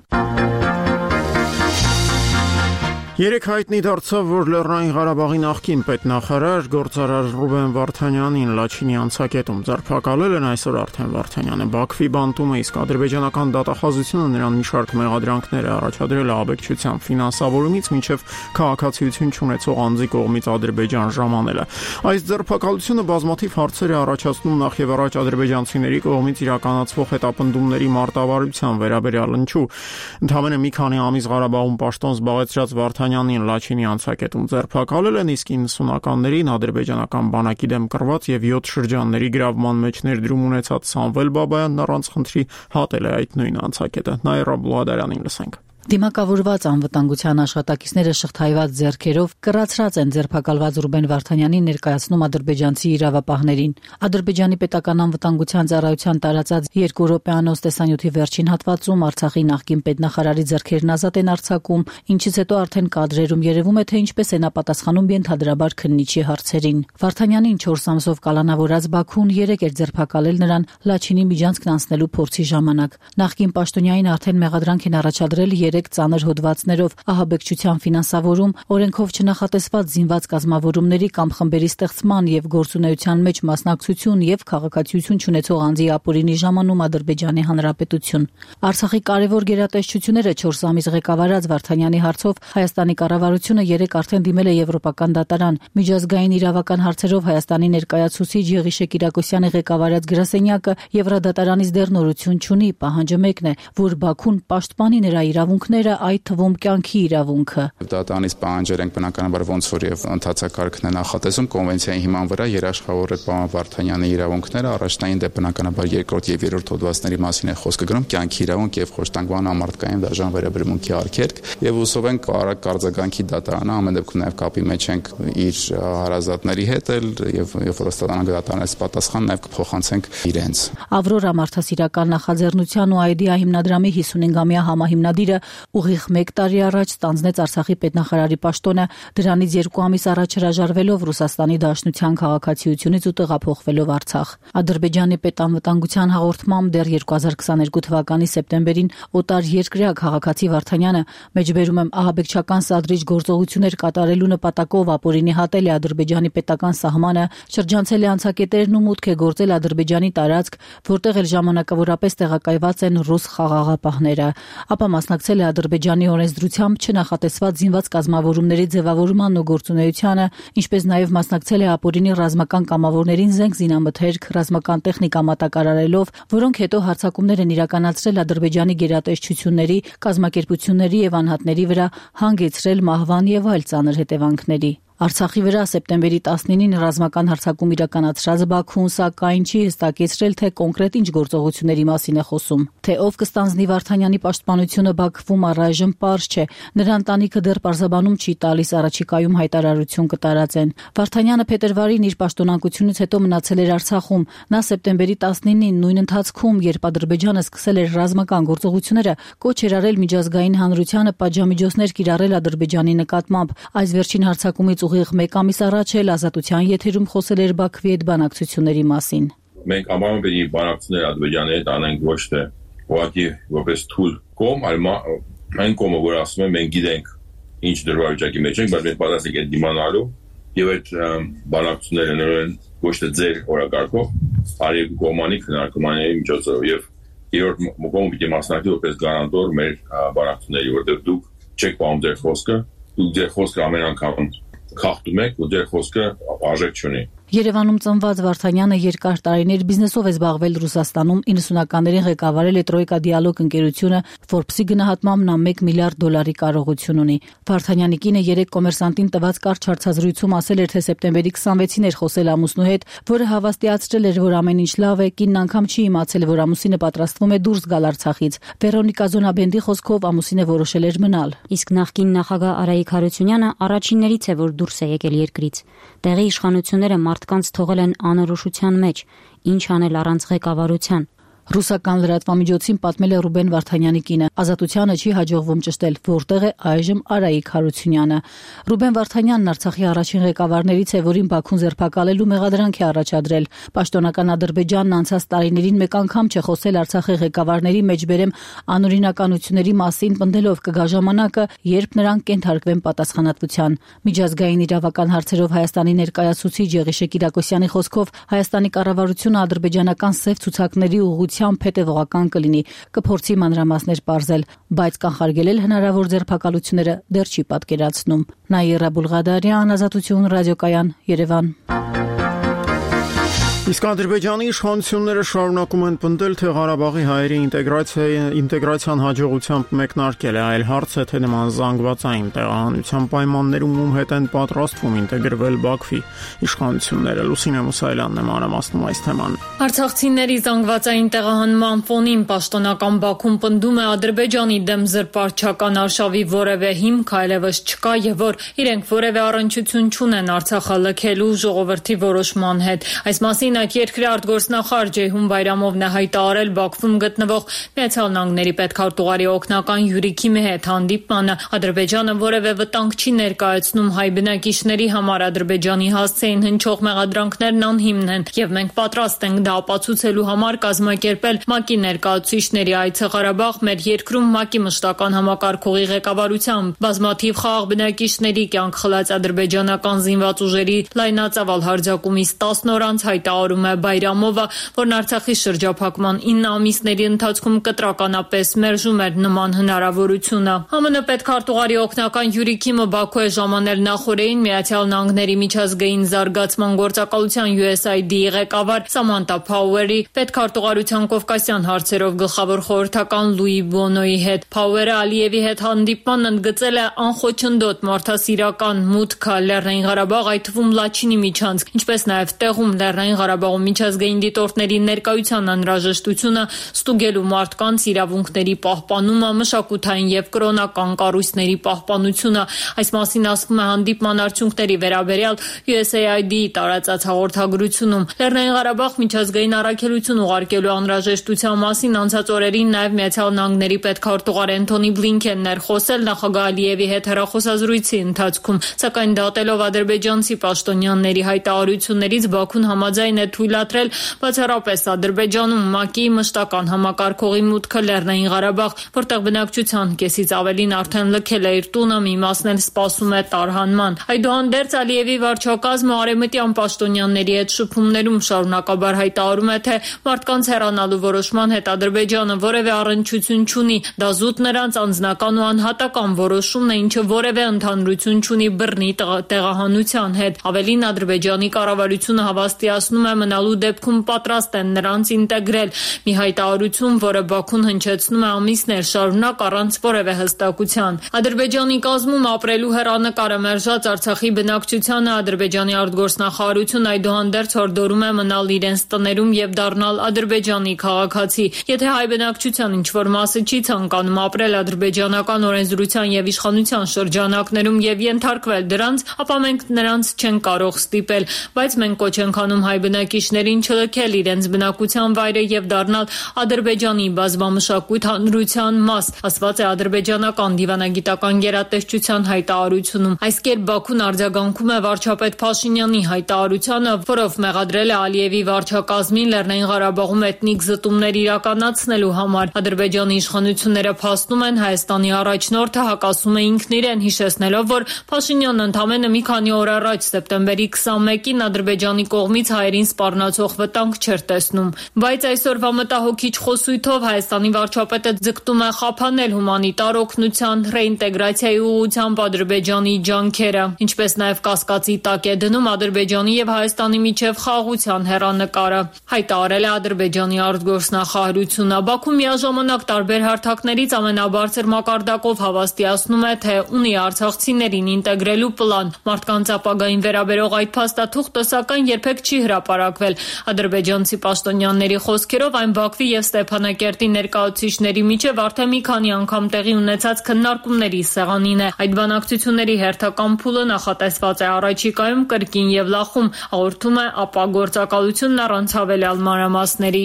Երեք հայտնի դարձավ, որ Լեռնային Ղարաբաղի նախկին պետնախարար գործարար Ռուբեն Վարդանյանին Լաչինի անցակետում ձերբակալել են այսօր արդեն Վարդանյանը Բաքվի բանտում է, իսկ ադրբեջանական դատախազությունը նրան մի շարք մեղադրանքներ է առաջադրել ահաբեկչության ֆինանսավորումից մինչև քաղաքացիություն չունեցող անձի կողմից Ադրբեջան ժամանելը։ Այս ձերբակալությունը բազմաթիվ հարցեր է առաջացնում նախ եւ առաջ ադրբեջանցիների կողմից իրականացվող հետապնդումների մարտավարության վերաբերյալ, ինչու ընդամենը մի քանի ամիս Ղարաբաղում պաշտոն զբաղեցրած Վարդանյանին Լաչինի անցակետում ձերբակալել են, իսկ 90-ականներին ադրբեջանական բանակի դեմ կռված եւ 7 շրջանների գրավման մեջ ներդրում ունեցած Սամվել Բաբայանն առանց խնդրի հատել է այդ նույն անցակետը։ Նաիրա Բլուադարյանին լսենք։ Դիմակավորված անվտանգության աշխատակիցները շղթայված ձեռքերով կռացրած են ձերբակալված Ռուբեն Վարդանյանին ներկայացնում ադրբեջանցի իրավապահներին։ Ադրբեջանի պետական անվտանգության ծառայության տարածած 2 րոպեանոց տեսանյութի վերջին հատվածում Արցախի նախկին պետնախարարի ձեռքերն ազատ են արձակում, ինչից հետո արդեն կադրերում երևում է, թե ինչպես է նա պատասխանում ենթադրաբար քննիչի հարցերին։ Վարդանյանին 4 ամսով կալանավորած Բաքուն 3 էր ձերբակալել նրան Լաչինի միջանցքն անցնելու փորձի ժամանակ։ Նախկին պաշտոնյային արդեն մեղադրանք են առաջադրել 3 ծանր հոդվածներով՝ ահաբեկչության ֆինանսավորում, օրենքով չնախատեսված զինված կազմավորումների կամ խմբերի ստեղծման եւ գործունեության մեջ մասնակցություն եւ քաղաքացիություն չունեցող անձի ապօրինի ժամանում Ադրբեջանի Հանրապետություն։ Արցախի կարևոր գերատեսչությունները 4 ամիս ղեկավարած Վարդանյանի հարցով Հայաստանի կառավարությունը 3 արդեն դիմել է Եվրոպական դատարան։ Միջազգային իրավական հարցերով Հայաստանի ներկայացուցիչ Եղիշե Կիրակոսյանի ղեկավարած գրասենյակը Եվրադատարանից դեռ նորություն չունի, պահանջը մեկն է, որ Բաքուն պաշտպանի նրա իրավունքները, այդ թվում կյանքի իրավունքը։ Դատարանից պահանջել ենք բնականաբար ոնց որ եւ ընդհանրակարգն է նախատեսում կոնվենցիայի հիման վրա երաշխավորել պարոն Վարդանյանի իրավունքները, առաջնային դեպ բնականաբար 2-րդ եւ 3-րդ հոդվածների մասին է խոսքը գնում, կյանքի իրավունք եւ խոշտանգման համարտկային դաժան վերաբերմունքի արգելք եւ ուսով ենք արագ կարձագանքի դատարանը ամեն դեպքում նաեւ կապի մեջ ենք իր հարազատների հետ եւ որ ստանանք դատարանից պատասխան նաեւ կփոխանցենք իրենց։ Ավրորա մարդասիրական նախաձեռնության ու ID-ա հիմնադրամի 55-ամյա համահիմնադիրը ուղիղ 1 տարի առաջ ստանձնեց Արցախի պետնախարարի պաշտոնը, դրանից 2 ամիս առաջ հրաժարվելով Ռուսաստանի Դաշնության քաղաքացիությունից ու տեղափոխվելով Արցախ։ Ադրբեջանի պետանվտանգության հաղորդմամբ դեռ 2022 թվականի սեպտեմբերին օտար երկրյա քաղաքացի Վարդանյանը մեջբերում եմ ահաբեկչական սադրիչ գործողություններ կատարելու նպատակով ապօրինի հատել է Ադրբեջանի պետական սահմանը, շրջանցել է անցակետերն ու մուտք է գործել Ադրբեջանի տարածք, որտեղ էլ ժամանակավորապես տեղակայված են ռուս խաղաղապահները, ապա մասնակցել է Ադրբեջանի օրենսդրությամբ չնախատեսված զինված կազմավորումների ձևավորման ու գործունեությանը, ինչպես նաև մասնակցել է ապօրինի ռազմական կամավորներին զենք զինամթերք, ռազմական տեխնիկա մատակարարելով, որոնք հետո հարձակումներ են իրականացրել Ադրբեջանի գերատեսչությունների, կազմակերպությունների եւ անհատների վրա, հանգեցրել մահվան եւ այլ ծանր հետևանքների։ Արցախի վրա սեպտեմբերի 19-ին ռազմական հարձակում իրականացրած Բաքուն սակայն չի հստակեցրել, թե կոնկրետ ինչ գործողությունների մասին է խոսում։ Թե ով կստանձնի Վարդանյանի պաշտպանությունը Բաքվում առայժմ պարզ չէ։ Նրա ընտանիքը դեռ պարզաբանում չի տալիս, առաջիկայում հայտարարություն կտարածեն։ Վարդանյանը փետրվարին իր պաշտոնակությունից հետո մնացել էր Արցախում։ Նա սեպտեմբերի 19-ին նույն ընթացքում, երբ Ադրբեջանը սկսել էր ռազմական գործողությունները, կոչ էր արել միջազգային հանրությանը պատժամիջոցներ կիրառել Ադրբեջանի նկատմամբ։ Այս վերջին հարձակումից ուղիղ 1 ամիս առաջ էլ Ազատության եթերում խոսել էր Բաքվի հետ բանակցությունների մասին։ Մենք ամառում պետք է բանակցություններ Ադրբեջանի հետ անենք ոչ թե ուղղակի որպես թույլ կողմ, այլ այն կողմը, որ ասում է մենք գիտենք ինչ դրվարճակի մեջ ենք, բայց մենք պատրաստ ենք դիմանալու եւ այդ բանակցությունները նորեն ոչ թե ձեր օրակարգով, այլ երկու կողմանի քննարկումների միջոցով եւ երրորդ կողմը պիտի մասնակցի որպես գարանտոր մեր բանակցությունների, որտեղ դուք չեք պահում ձեր խոսքը, դուք ձեր խոսքը ամեն անգամ խախտում եք ու ձեր խոսքը արժեք չունի։ Երևանում ծնված Վարդանյանը երկար տարիներ բիզնեսով է զբաղվել Ռուսաստանում, 90-ականներին ղեկավարել է Տրոյկա դիալոգ ընկերությունը, Forbes-ի գնահատմամբ նա $1 միլիարդ կարողություն ունի։ Վարդանյանի կինը 3 կոմերսանտին տված կարճ հարցազրույցում ասել էր, թե սեպտեմբերի 26-ին էր խոսել ամուսնու հետ, որը հավաստիացրել էր, որ ամեն ինչ լավ է, կինն անգամ չի իմացել, որ ամուսինը պատրաստվում է դուրս գալ Արցախից։ Վերոնիկա Զոնաբենդի խոսքով ամուսինը որոշել էր մնալ։ Իսկ նախկին նախագահ Արայիկ Հարությունյանը առաջիններից է, որ դուրս է եկել երկրից։ Տեղի իշխանությունները մարդկանց թողել են անորոշության մեջ, ինչ անել առանց ղեկավարության։ Ռուսական լրատվամիջոցին պատմել է Ռուբեն Վարդանյանի կինը։ Ազատությանը չի հաջողվում ճշտել, որտեղ է այժմ Արայիկ Հարությունյանը։ Ռուբեն Վարդանյանն Արցախի առաջին ղեկավարներից է, որին Բաքուն ձերբակալելու մեղադրանք է առաջադրել։ Պաշտոնական Ադրբեջանն անցած տարիներին մեկ անգամ չէ խոսել Արցախի ղեկավարների մեջբերեմ անօրինականությունների մասին, պնդելով կգա ժամանակը, երբ նրանք կենթարկվեն պատասխանատվության։ Միջազգային իրավական հարցերով Հայաստանի ներկայացուցիչ Եղիշե Կիրակոսյանի խոսքով Հայաստանի կառավարությունը ադրբեջանական սև ցուցակների ուղղությամբ հետևողական կլինի, կփորձի մանրամասներ պարզել, բայց կանխարգելել հնարավոր ձերբակալությունները դեռ չի պատկերացնում։ Նաիրա Բուլղադարյան, Ազատություն ռադիոկայան, Երևան։ Իսկ Ադրբեջանի իշխանությունները շարունակում են պնդել, թե Ղարաբաղի հայերի ինտեգրացիան հաջողությամբ մեկնարկել է, այլ հարց է, թե նման զանգվածային տեղահանության պայմաններում ում հետ են պատրաստվում ինտեգրվել Բաքվի իշխանությունները։ Լուսինե Մուսայելյանն է մանրամասնում այս թեման։ Արցախցիների զանգվածային տեղահանման ֆոնին պաշտոնական Բաքուն պնդում է Ադրբեջանի դեմ զրպարտչական արշավի որևէ հիմք այլևս չկա եւ որ իրենք որևէ առնչություն չունեն Արցախը լքելու ժողովրդի որոշման հետ։ Այս մասին երկրի արտգործնախարար Ջեյհուն Բայրամովն է հայտարարել Բաքվում գտնվող Միացյալ Նահանգների պետքարտուղարի օգնական Յուրի Քիմի հետ հանդիպմանը։ Ադրբեջանը որևէ վտանգ չի ներկայացնում հայ բնակիչների համար, Ադրբեջանի հասցեին հնչող մեղադրանքներն անհիմն են եւ մենք պատրաստ ենք դա ապացուցելու համար կազմակերպել ՄԱԿ-ի ներկայացուցիչների այցը Ղարաբաղ, մեր երկրում ՄԱԿ-ի մշտական համակարգողի ղեկավարությամբ բազմաթիվ խաղաղ բնակիչների կյանք խլած ադրբեջանական զինված ուժերի լայնածավալ հարձակումից 10 օր անց հայտարարում է Բայրամովը, որն Արցախի շրջափակման 9 ամիսների ընթացքում կտրականապես մերժում էր նման հնարավորությունը։ ԱՄՆ պետքարտուղարի օգնական Յուրի Քիմը Բաքու է ժամանել նախորդին Միացյալ Նահանգների միջազգային զարգացման գործակալության USAID-ի ղեկավար Սամանթա Փաուերի, պետքարտուղարության կովկասյան հարցերով գլխավոր խորհրդական Լուի Բոնոյի հետ։ Փաուերը Ալիևի հետ հանդիպման ընդգծել է անխոչնդոտ մարդասիրական մուտքը Լեռնային Ղարաբաղ, այդ թվում Լաչինի միջանցք, ինչպես նաև տեղում Լեռնային Ղարաբաղում միջազգային դիտորդների ներկայության անհրաժեշտությունը, ստուգելու մարդկանց իրավունքների պահպանումը, մշակութային եւ կրոնական կառույցների պահպանությունը։ Այս մասին ասվում է հանդիպման արդյունքների վերաբերյալ USAID-ի տարածած հաղորդագրությունում։ Լեռնային Ղարաբաղ միջազգային առաքելություն ուղարկելու անհրաժեշտության մասին անցած օրերին նաև Միացյալ Նահանգների պետքարտուղար Էնթոնի Բլինքենն էր խոսել նախագահ Ալիևի հետ հեռախոսազրույցի ընթացքում, սակայն դատելով ադրբեջանցի պաշտոնյաների հայտարարություններից Բաքուն համաձայն է թույլատրել բացառապես Ադրբեջանում ՄԱԿ-ի մշտական համակարգողի մուտքը Լեռնային Ղարաբաղ, որտեղ բնակչության կեսից ավելին արդեն լքել է իր տունը, մի մասն էլ սպասում է տարհանման։ Այդուհանդերձ Ալիևի վարչակազմը արևմտյան պաշտոնյաների հետ շփումներում շարունակաբար հայտարարում է, թե մարդկանց հեռանալու որոշման հետ Ադրբեջանը որևէ առնչություն չունի, դա զուտ նրանց անձնական ու անհատական որոշումն է, ինչը որևէ ընդհանրություն չունի բռնի տեղահանության հետ։ Ավելին Ադրբեջանի կառավարությունը հավաստիացնում է մնալու դեպքում պատրաստ են նրանց ինտեգրել։ Մի հայտարարություն, որը Բաքուն հնչեցնում է ամիսներ շարունակ առանց որևէ հստակության։ Ադրբեջանի կազմում ապրելու հեռանկարը մերժած Արցախի բնակչությանը Ադրբեջանի արտգործնախարարությունը այդուհանդերձ հորդորում է մնալ իրենց տներում եւ դառնալ Ադրբեջանի քաղաքացի։ Եթե հայ բնակչության ինչ-որ մասը չի ցանկանում ապրել ադրբեջանական օրենսդրության եւ իշխանության շրջանակներում եւ ենթարկվել դրանց, ապա մենք նրանց չենք կարող ստիպել, բայց մենք կոչ ենք անում հայ բնակիչներին չլքել իրենց բնակության վայրը եւ դառնալ Ադրբեջանի բազմամշակույթ հանրության մաս, ասված է ադրբեջանական դիվանագիտական գերատեսչության հայտարարությունում։ Այս կերպ Բաքուն արձագանքում է վարչապետ Փաշինյանի հայտարարությանը, որով մեղադրել է Ալիևի վարչակազմին Լեռնային Ղարաբաղում էթնիկ զտումներ իրականացնելու համար։ Ադրբեջանի իշխանությունները փաստում են Հայաստանի առաջնորդը հակասում է ինքն իրեն, հիշեցնելով, որ Փաշինյանն ընդամենը մի քանի օր առաջ սեպտեմբերի 21-ին Ադրբեջանի կողմից հայերին սպառնացող վտանգ չէր տեսնում։ Բայց այսօրվա մտահոգիչ խոսույթով Հայաստանի վարչապետը ձգտում է խափանել հումանիտար օգնության, ռեինտեգրացիայի ուղղությամբ Ադրբեջանի ջանքերը, ինչպես նաև կասկածի տակ է դնում Ադրբեջանի եւ Հայաստանի միջև խաղաղության հեռանկարը, հայտարարել է Ադրբեջանի արտգործնախարարությունը։ Բաքուն միաժամանակ տարբեր հարթակներից ամենաբարձր մակարդակով հավաստիացնում է, թե ունի արցախցիներին ինտեգրելու պլան։ Մարդկանց ապագային վերաբերող այդ փաստաթուղթը սակայն երբեք չի հրապարակվել հրապարակվել։ Ադրբեջանցի պաշտոնյաների խոսքերով այն Բաքվի եւ Ստեփանակերտի ներկայացուցիչների միջև արդեն մի քանի անգամ տեղի ունեցած քննարկումների սեղանին է։ Այդ բանակցությունների հերթական փուլը նախատեսված է առաջիկայում կրկին եւ լախում, հաղորդում է ԱՊԱ գործակալությունն առանց հավելյալ մանրամասների։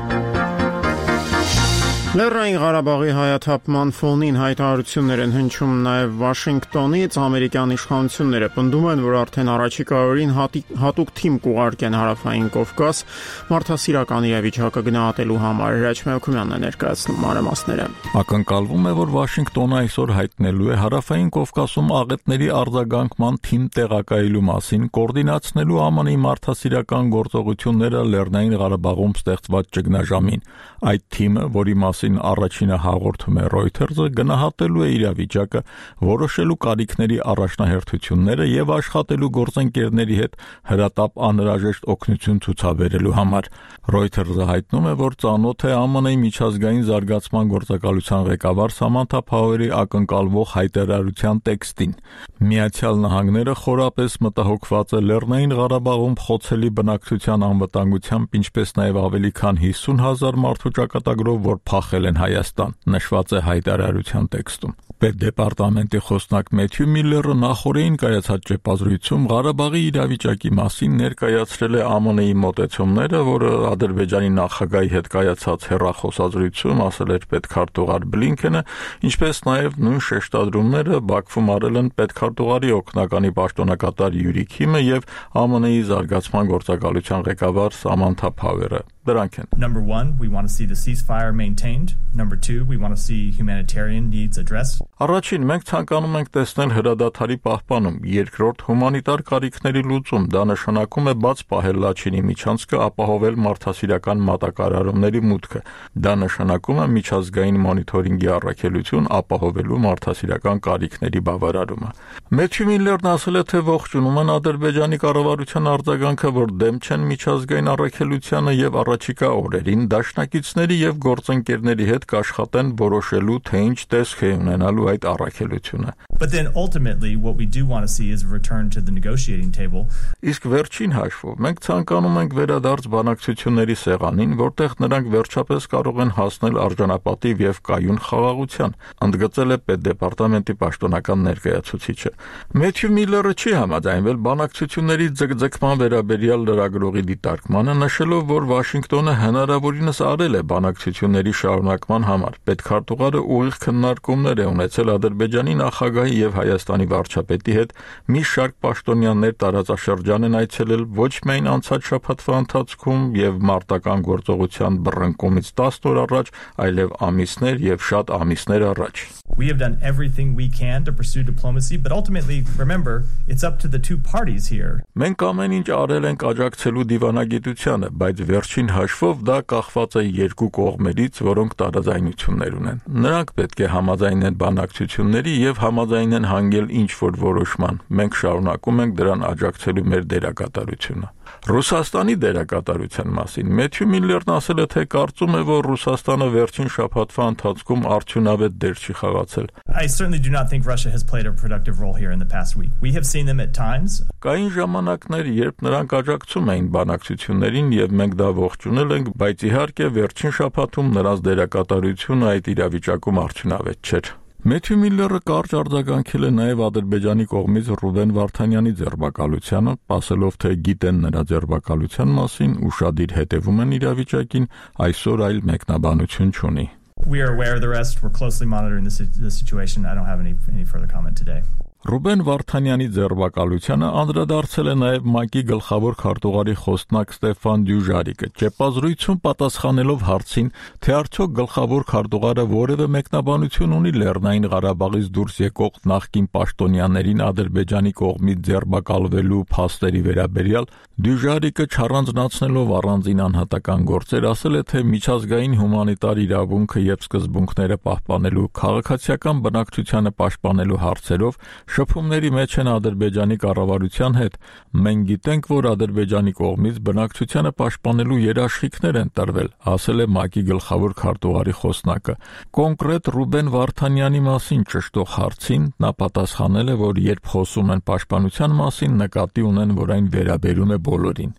Լեռնային Ղարաբաղի հայաթափման ֆոնին հայտարարություններ են հնչում նաև Վաշինգտոնից։ Ամերիկյան իշխանությունները պնդում են, որ արդեն առաջիկա օրերին հատուկ թիմ կուղարկեն հարավային Կովկաս մարդասիրական իրավիճակը գնահատելու համար։ Հրաչ Մելքումյանն է ներկայացնում մանրամասները։ Ակնկալվում է, որ Վաշինգտոնը այսօր հայտնելու է հարավային Կովկասում աղետների արձագանքման թիմ տեղակայելու մասին, կոորդինացնելու ԱՄՆ-ի մարդասիրական գործողությունները Լեռնային Ղարաբաղում ստեղծված ճգնաժամին։ Այդ թիմը, որի մասին առաջինը հաղորդում է Reuters-ը, գնահատելու է իրավիճակը, որոշելու կարիքների առաջնահերթությունները եւ աշխատելու գործընկերների հետ հրատապ անհրաժեշտ օգնություն ցուցաբերելու համար։ Reuters-ը հայտնում է, որ ծանոթ է ԱՄՆ-ի միջազգային զարգացման գործակալության ղեկավար Սամանթա Փաուերի ակնկալվող հայտարարության տեքստին։ Միացյալ Նահանգները խորապես մտահոգված է Լեռնային Ղարաբաղում խոցելի բնակչության անվտանգությամբ, ինչպես նաև ավելի քան 50,000 մարդու ճակատագրով, որ փախել են Հայաստան, նշված է հայտարարության տեքստում։ Պետդեպարտամենտի խոսնակ Մեթյու Միլլերը նախորդին կայացած ճեպազրույցում Ղարաբաղի իրավիճակի մասին ներկայացրել է ԱՄՆ-ի մոտեցումները, որը Ադրբեջանի նախագահի հետ կայացած հեռախոսազրույցում ասել էր պետքարտուղար Բլինքենը, ինչպես նաև նույն շեշտադրումները Բաքվում արել են պետքարտուղարի օգնականի պաշտոնակատար Յուրի Քիմը եւ ԱՄՆ-ի զարգացման գործակալության ղեկավար Սամանթա Փաուերը։ Դրանք են. Number 1, we want to see the ceasefire maintained. Number 2, we want to see humanitarian needs addressed. Առաջին, մենք ցանկանում ենք տեսնել հրադադարի պահպանում, երկրորդ հումանիտար կարիքների լուծում, դա նշանակում է բաց պահել Լաչինի միջանցքը, ապահովել մարդասիրական մատակարարումների մուտքը, դա նշանակում է միջազգային մոնիթորինգի առաքելություն, ապահովելու մարդասիրական կարիքների բավարարումը։ Մեթյու Միլլերն ասել է, թե ողջունում են Ադրբեջանի կառավարության արձագանքը, որ դեմ չեն միջազգային առաքելությանը եւ առաջիկա օրերին դաշնակիցների եւ գործընկերների հետ կաշխատեն որոշելու, թե ինչ տեսք է ունենալու այդ առաքելությունը։ But then ultimately what we do want to see is a return to the negotiating table. Իսկ վերջին հաշվով մենք ցանկանում ենք վերադարձ բանակցությունների սեղանին, որտեղ նրանք վերջապես կարող են հասնել արժանապատիվ եւ կայուն խաղաղության, ընդգծել է պետդեպարտամենտի պաշտոնական ներկայացուցիչը։ Մեթյու Միլլերը չի համաձայնվել բանակցությունների ձգձգման վերաբերյալ լրագրողի դիտարկմանը, նշելով, որ Վաշինգտոնը հնարավորինս արել է բանակցությունների շարունակման համար։ Պետքարտուղարը ուղիղ քննարկումներ է ունեցել Ադրբեջանի նախագահի եւ Հայաստանի վարչապետի հետ, մի շարք պաշտոնյաներ տարածաշրջան են այցելել ոչ միայն անցած շաբաթվա ընթացքում եւ մարտական գործողության բռնկումից 10 օր առաջ, այլև ամիսներ եւ շատ ամիսներ առաջ։ We have done everything we can to pursue diplomacy, but ultimately, remember, it's up to the two parties here. Մենք ամեն ինչ արել ենք աջակցելու դիվանագիտությանը, բայց վերջին հաշվով դա կախված է երկու կողմերից, որոնք տարաձայնություններ ունեն։ Նրանք պետք է համաձայնեն բանակցությունների եւ համաձայնեն հանգել ինչ-որ որոշման։ Մենք շարունակում ենք դրան աջակցելու մեր դերակատարությունը։ Ռուսաստանի դերակատարության մասին Մեթյու Միլլերն ասել է, թե կարծում է, որ Ռուսաստանը վերջին շաբաթվա ընթացքում արդյունավետ դեր չի խաղացել։ I certainly do not think Russia has played a productive role here in the past week. We have seen them at times. Կային ժամանակներ, երբ նրանք աջակցում էին բանակցություններին եւ մենք դա ողջունել ենք, բայց իհարկե վերջին շաբաթում նրանց դերակատարությունը այդ իրավիճակում արդյունավետ չէր։ Մեթյու Միլլերը կարճ արձագանքել է նաև Ադրբեջանի կողմից Ռուբեն Վարդանյանի ձերբակալությանը, ասելով, թե գիտեն նրա ձերբակալության մասին, ուշադիր հետևում են իրավիճակին, այսօր այլ մեկնաբանություն չունի։ We are aware of the arrest. We're closely monitoring the situation. I don't have any further comment today. Ռուբեն Վարդանյանի ձերբակալությանը անդրադարձել է նաև ՄԱԿ-ի գլխավոր քարտուղարի խոսնակ Ստեփան Դյուժարիկը, ճեպազրույցում պատասխանելով հարցին, թե արդյոք գլխավոր քարտուղարը որևէ մեկնաբանություն ունի Լեռնային Ղարաբաղից դուրս եկող նախկին պաշտոնյաներին Ադրբեջանի կողմից ձերբակալվելու փաստերի վերաբերյալ, Դյուժարիկը չառանձնացնելով առանձին անհատական գործեր ասել է, թե միջազգային հումանիտար իրավունքը եւ սկզբունքները պահպանելու, քաղաքացիական բնակչությանը պաշտպանելու հարցերով շփումների մեջ են Ադրբեջանի կառավարության հետ։ Մենք գիտենք, որ Ադրբեջանի կողմից բնակչությանը պաշտպանելու երաշխիքներ են տրվել, ասել է ՄԱԿ-ի գլխավոր քարտուղարի խոսնակը։ Կոնկրետ Ռուբեն Վարդանյանի մասին ճշտող հարցին նա պատասխանել է, որ երբ խոսում են պաշտպանության մասին, նկատի ունեն, որ այն վերաբերում է բոլորին։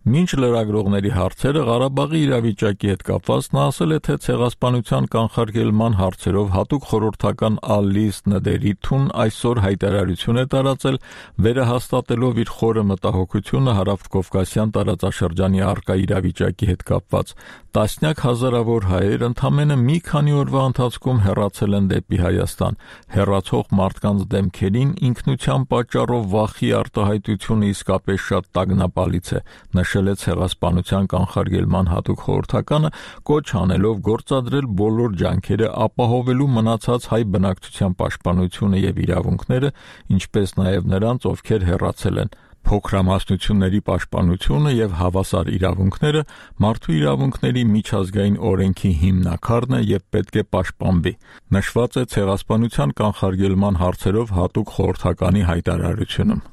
Մինչ լրագրողների հարցերը Ղարաբաղի իրավիճակի հետ կապված նա ասել է, թե ցեղասպանության կանխարգելման հարցերով հատուկ խորհրդական Ալիս Նդերիթուն այսօր հայտարարություն է տարածել, վերահաստատելով իր խորը մտահոգությունը հարավկովկասյան տարածաշրջանի առկա իրավիճակի հետ կապված։ Տասնյակ հազարավոր հայեր ընդամենը մի քանի օրվա ընթացքում հեռացել են դեպի Հայաստան։ Հեռացող մարդկանց դեմքերին ինքնության պատճառով վախի արտահայտությունը իսկապես շատ տագնապալից է, նշել է ցեղասպանության կանխարգելման հատուկ խորհրդականը, կոչ անելով գործադրել բոլոր ջանքերը ապահովելու մնացած հայ բնակչության պաշտպանությունը եւ իրավունքները, ինչպես նաեւ նրանց, ովքեր հեռացել են։ Փոքրամասնությունների պաշտպանությունը եւ հավասար իրավունքները մարդու իրավունքների միջազգային օրենքի հիմնաքարն է եւ պետք է պաշտպանվի։ Նշված է ցեղասպանության կանխարգելման հարցերով հատուկ խորհրդականի հայտարարությունում։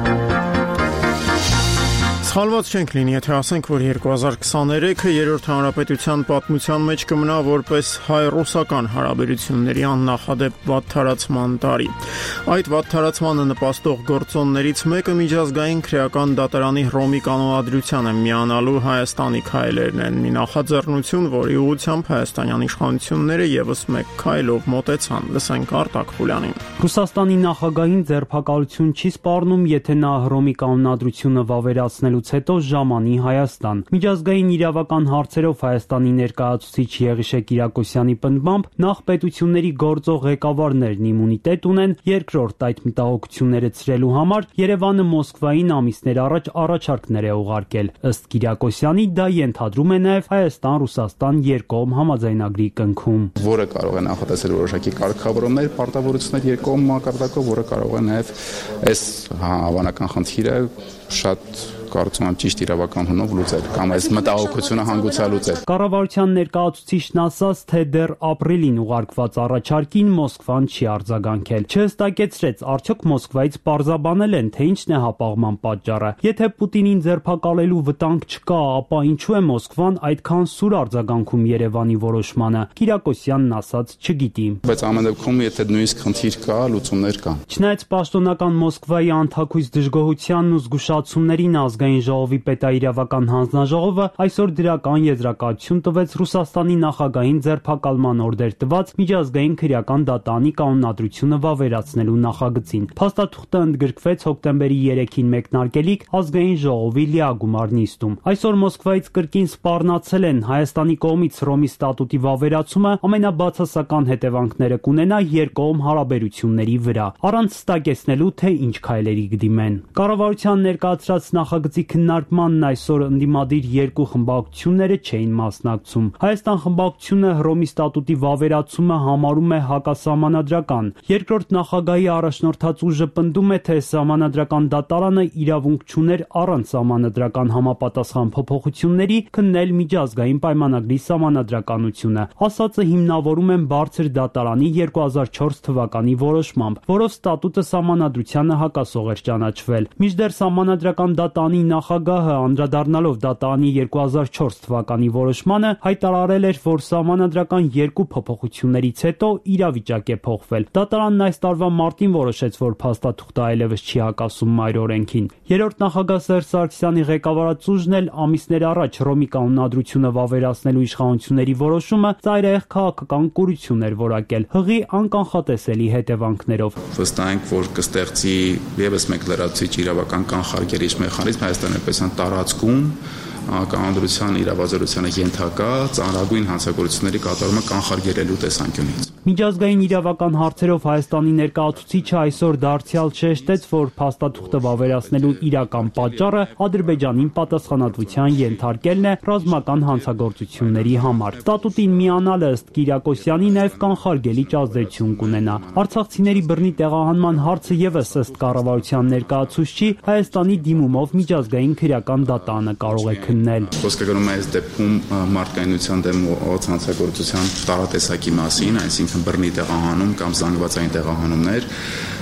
Սխալված չենք լինի, եթե ասենք, որ 2023-ը երրորդ հանրապետության պատմության մեջ կմնա որպես հայ-ռուսական հարաբերությունների աննախադեպ վատթարացման տարի։ Այդ վատթարացմանը նպաստող գործոններից մեկը միջազգային քրեական դատարանի Հռոմի կանոնադրությանը միանալու Հայաստանի քայլերն են։ Մի նախաձեռնություն, որի ուղղությամբ հայաստանյան իշխանությունները եւս մեկ քայլով մոտեցան։ Լսենք Արտակ Խուլյանին։ Ռուսաստանի նախագահին ձերբակալություն չի սպառնում, եթե նա Հռոմի կանոնադրությունը վավերացնելու հետո ժամանի Հայաստան։ Միջազգային իրավական հարցերով Հայաստանի ներկայացուցիչ Եղիշե Կիրակոսյանի պնդմամբ նախ պետությունների գործող ղեկավարներն իմունիտետ ունեն, երկրորդ այդ մտահոգությունները ցրելու համար Երևանը Մոսկվային ամիսներ առաջ առաջարկներ է ուղարկել։ Ըստ Կիրակոսյանի դա ենթադրում է նաև Հայաստան-Ռուսաստան երկկողմ համաձայնագրի կնքում, որը կարող է նախատեսել որոշակի կարգավորումներ, պարտավորություններ երկկողմ մակարդակով, որը կարող է նաև այս հավանական խնդիրը շատ կարծում եմ ճիշտ իրավական հնով լուծել կամ այս մտահոգությունը հանգուցալուծել։ Կառավարության ներկայացուցիչն ասաց, թե դեռ ապրիլին ուղարկված առաջարկին Մոսկվան չի արձագանքել։ Չհստակեցրեց, արդյոք Մոսկվայից պարզաբանել են, թե ինչն է հապաղման պատճառը։ Եթե Պուտինին ձերբակալելու վտանգ չկա, ապա ինչու է Մոսկվան այդքան սուր արձագանքում Երևանի որոշմանը։ Կիրակոսյանն ասաց չգիտի։ Բայց ամեն դեպքում, եթե նույնիսկ խնդիր կա, լուծումներ կան։ Չնայած պաշտոնական Մոսկվայի անթաքույց դժգոհությանն ու զգուշացումներին ազգային ժողովի պետաիրավական հանձնաժողովը այսօր դրական եզրակացություն տվեց Ռուսաստանի նախագահին ձերբակալման օրդեր տված միջազգային քրեական դատարանի կանոնադրությունը վավերացնելու նախագծին։ Փաստաթուղթը ընդգրկվեց հոկտեմբերի 3-ին մեկնարկելիք ազգային ժողովի լիագումար նիստում։ Այսօր Մոսկվայից կրկին սպառնացել են Հայաստանի կողմից Հռոմի ստատուտի վավերացումը ամենաբացասական հետևանքները կունենա երկկողմ հարաբերությունների վրա, առանց ստակեցնելու, թե ինչ քայլերի կդիմեն։ Կառավարության ներկայացրած նախագծի քննարկմանն այսօր ընդդիմադիր երկու խմբակցությունները չէին մասնակցում։ Հայաստան խմբակցությունը Հռոմի ստատուտի վավերացումը համարում է հակասահմանադրական։ Երկրորդ նախագահի առաջնորդած ուժը պնդում է, թե սահմանադրական դատարանը իրավունք չուներ առանց սահմանադրական համապատասխան փոփոխությունների քննել միջազգային պայմանագրի սահմանադրականությունը։ Ասածը հիմնավորում են բարձր դատարանի 2004 թվականի որոշմամբ, որով ստատուտը սահմանադրությանը հակասող էր ճանաչվել։ Մինչդեռ սահմանադրական դատարանի նախագահը անդրադառնալով դատարանի 2004 թվականի որոշմանը հայտարարել էր, որ սահմանադրական երկու փոփոխություններից հետո իրավիճակ է փոխվել։ Դատարանն այս տարվա մարտին որոշեց, որ փաստաթուղթը այլևս չի հակասում մայր օրենքին։ Երրորդ նախագահ Սերժ Սարգսյանի ղեկավարած ուժն էլ ամիսներ առաջ Հռոմի կանոնադրությունը վավերացնելու իշխանությունների որոշումը ծայրահեղ քաղաքական կուրություն էր որակել հղի անկանխատեսելի հետևանքներով։ Վստահ ենք, որ կստեղծի եւս մեկ լրացուցիչ իրավական կանխարգելիչ մեխանիզմ Հայաստանի պետության տարածքում կանոնադրության իրավազորությանը ենթակա ծանրագույն հանցագործությունների կատարումը կանխարգելելու տեսանկյունից։ Միջազգային իրավական հարցերով Հայաստանի ներկայացուցիչը այսօր դարձյալ շեշտեց, որ փաստաթուղթը վավերացնելու իրական պատճառը Ադրբեջանին պատասխանատվության ենթարկելն է ռազմական հանցագործությունների համար։ Ստատուտին միանալը ըստ Կիրակոսյանի նաև կանխարգելիչ ազդեցություն կունենա։ Արցախցիների բռնի տեղահանման հարցը եւս ըստ կառավարության ներկայացուցչի Հայաստանի դիմումով միջազգային քրեական դատարանը կարող է քննել։ Խոսքը գնում է այս դեպքում մարդկայնության դեմ հանցագործության տարատեսակի մասին, այսինքն բռնի տեղահանում կամ զանգվածային տեղահանումներ,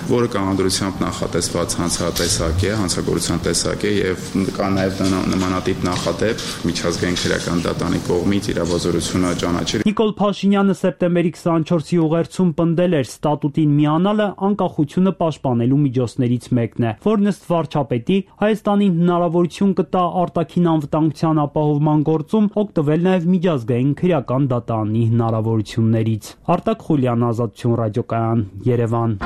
որը կանոնադրությամբ նախատեսված հանցագործության տեսակ է եւ կա նաեւ նմանատիպ նախադեպ միջազգային քրեական դատարանի կողմից իրավազորությունը ճանաչել։ Նիկոլ Փաշինյանը սեպտեմբերի 24-ի ուղերձում պնդել էր ստատուտին միանալը անկախությունը պաշտպանելու միջոցներից մեկն է, որն ըստ վարչապետի Հայաստանին հնարավորություն կտա արտաքին անվտանգության ապահովման գործում օգտվել նաեւ միջազգային քրեական դատարանի հնարավորություններից։ Արտակ Խուլյան, Ազատություն ռադիոկայան, Երևան։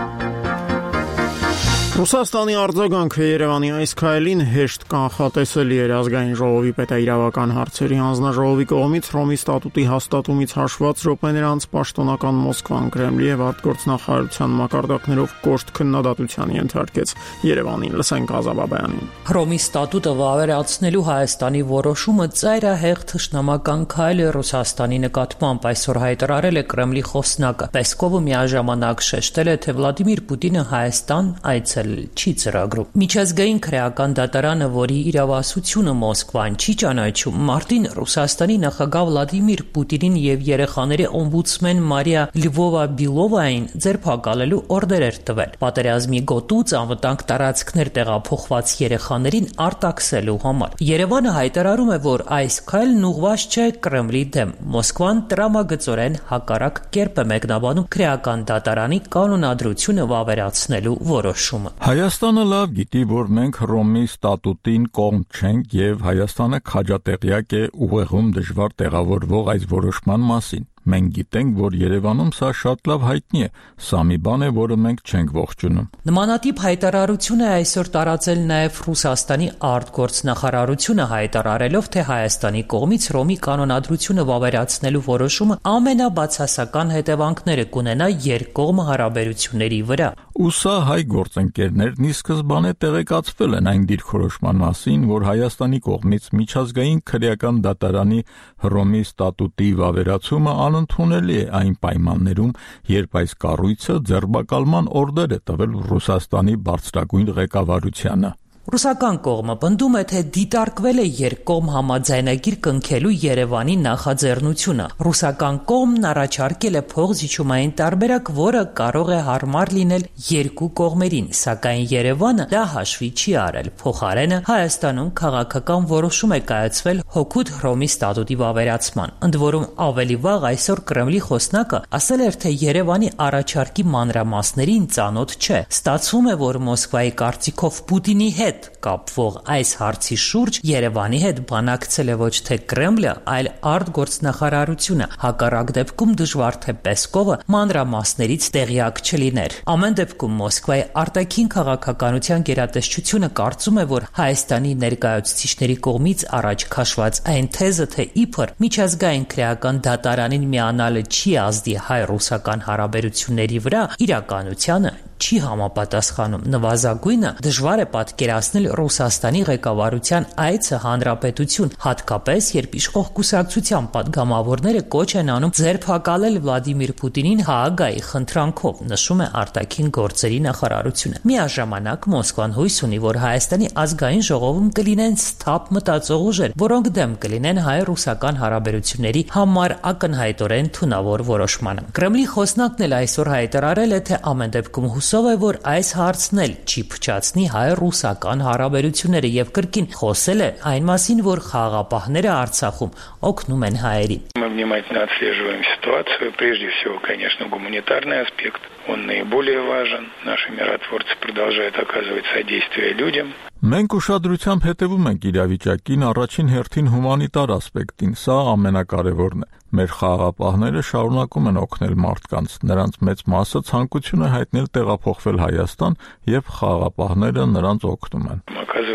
Ռուսաստանի արձագանքը Երևանի այս քայլին հեշտ կանխատեսելի էր ազգային ժողովի պետաիրավական հարցերի հանձնաժողովի կողմից Հռոմի ստատուտի հաստատումից հաշված րոպեներ անց պաշտոնական Մոսկվան Կրեմլի եւ արտգործնախարարության մակարդակներով կոշտ քննադատության ենթարկեց Երևանին։ Լսենք Ազաբաբյանին։ Հռոմի ստատուտը վավերացնելու Հայաստանի որոշումը ծայրահեղ թշնամական քայլ է Ռուսաստանի նկատմամբ, այսօր հայտարարել է Կրեմլի խոսնակը։ Պեսկովը միաժամանակ շեշտել է, թե Վլադիմիր Պուտինը Հայաստան այցել չի ծրագրում։ Միջազգային քրեական դատարանը, որի իրավասությունը Մոսկվան չի ճանաչում, մարտին Ռուսաստանի նախագահ Վլադիմիր Պուտինին եւ երեխաների օմբուդսմեն Մարիա Լվովա-Բիլովային ձերբակալելու օրդեր էր տվել։ Պատերազմի գոտուց անվտանգ տարածքներ տեղափոխված երեխաներին արտաքսելու համար։ Երևանը հայտարարում է, որ այս քայլն ուղղված չէ Կրեմլի դեմ։ Մոսկվան տրամագծորեն հակառակ կերպ է մեկնաբանում քրեական դատարանի կանոնադրությունը վավերացնելու որոշումը։ Հայաստանը լավ գիտի, որ մենք Հռոմի ստատուտին կողմ չենք եւ Հայաստանը քաջատեղյակ է ուղեղում դժվար տեղավորվող այս որոշման մասին։ Մենք գիտենք, որ Երևանում սա շատ լավ հայտնի է, սա մի բան է, որը մենք չենք ողջունում։ Նմանատիպ հայտարարություն է այսօր տարածել նաև Ռուսաստանի արտգործնախարարությունը, հայտարարելով, թե Հայաստանի կողմից Հռոմի կանոնադրությունը վավերացնելու որոշումը ամենաբացասական հետևանքները կունենա երկկողմ հարաբերությունների վրա։ Ու սա հայ գործընկերներն ի սկզբանե տեղեկացվել են այն դիրքորոշման մասին, որ Հայաստանի կողմից միջազգային քրեական դատարանի Հռոմի ստատուտի վավերացումը անընդունելի է այն պայմաններում, երբ այս կառույցը ձերբակալման օրդեր է տվել Ռուսաստանի բարձրագույն ղեկավարությանը։ Ռուսական կողմը պնդում է, թե դիտարկվել է երկկողմ համաձայնագիր կնքելու Երևանի նախաձեռնությունը։ Ռուսական կողմն առաջարկել է փոխզիջումային տարբերակ, որը կարող է հարմար լինել երկու կողմերին, սակայն Երևանը դա հաշվի չի արել։ Փոխարենը Հայաստանում քաղաքական որոշում է կայացվել հօգուտ Հռոմի ստատուտի վավերացման։ Ընդ որում ավելի վաղ այսօր Կրեմլի խոսնակը ասել էր, թե Երևանի առաջարկի մանրամասներին ծանոթ չէ։ Ստացվում է, որ Մոսկվայի կարծիքով Պուտինի հետ կապվող այս հարցի շուրջ Երևանի հետ բանակցել է ոչ թե Կրեմլը, այլ արտգործնախարարությունը։ Հակառակ դեպքում դժվար թե Պեսկովը մանրամասներից տեղյակ չլիներ։ Ամեն դեպքում Մոսկվայի արտաքին քաղաքականության գերատեսչությունը կարծում է, որ Հայաստանի ներկայացուցիչների կողմից առաջ քաշված այն թեզը, թե իբր միջազգային քրեական դատարանին միանալը չի ազդի հայ-ռուսական հարաբերությունների վրա, իրականությանը չի համապատասխանում։ Նվազագույնը դժվար է պատկերացնել Ռուսաստանի ղեկավարության այցը հանրապետություն, հատկապես երբ իշխող կուսակցության պատգամավորները կոչ են անում ձերբակալել Վլադիմիր Պուտինին Հաագայի խնդրանքով, նշում է արտաքին գործերի նախարարությունը։ Միաժամանակ Մոսկվան հույս ունի, որ Հայաստանի ազգային ժողովում կլինեն սթափ մտածող ուժեր, որոնք դեմ կլինեն հայ-ռուսական հարաբերությունների համար ակնհայտորեն թունավոր որոշմանը։ Կրեմլի խոսնակն էլ այսօր հայտարարել է, թե ամեն դեպքում հուսով է, որ այս հարցն էլ չի փչացնի հայ-ռուսական հարաբերությունները եւ կրկին խոսել է այն մասին, որ խաղաղապահները Արցախում օգնում են հայերին։ Мы внимательно отслеживаем ситуацию, прежде всего, конечно, гуманитарный аспект, он наиболее важен. Наши миротворцы продолжают оказывать содействие людям. Մենք ուշադրությամբ հետևում ենք իրավիճակին, առաջին հերթին հումանիտար ասպեկտին, սա ամենակարևորն է։ Մեր խաղաղապահները շարունակում են օգնել մարդկանց, նրանց մեծ մասը ցանկություն է հայտնել տեղափոխվել Հայաստան եւ խաղաղապահները նրանց օգնում են։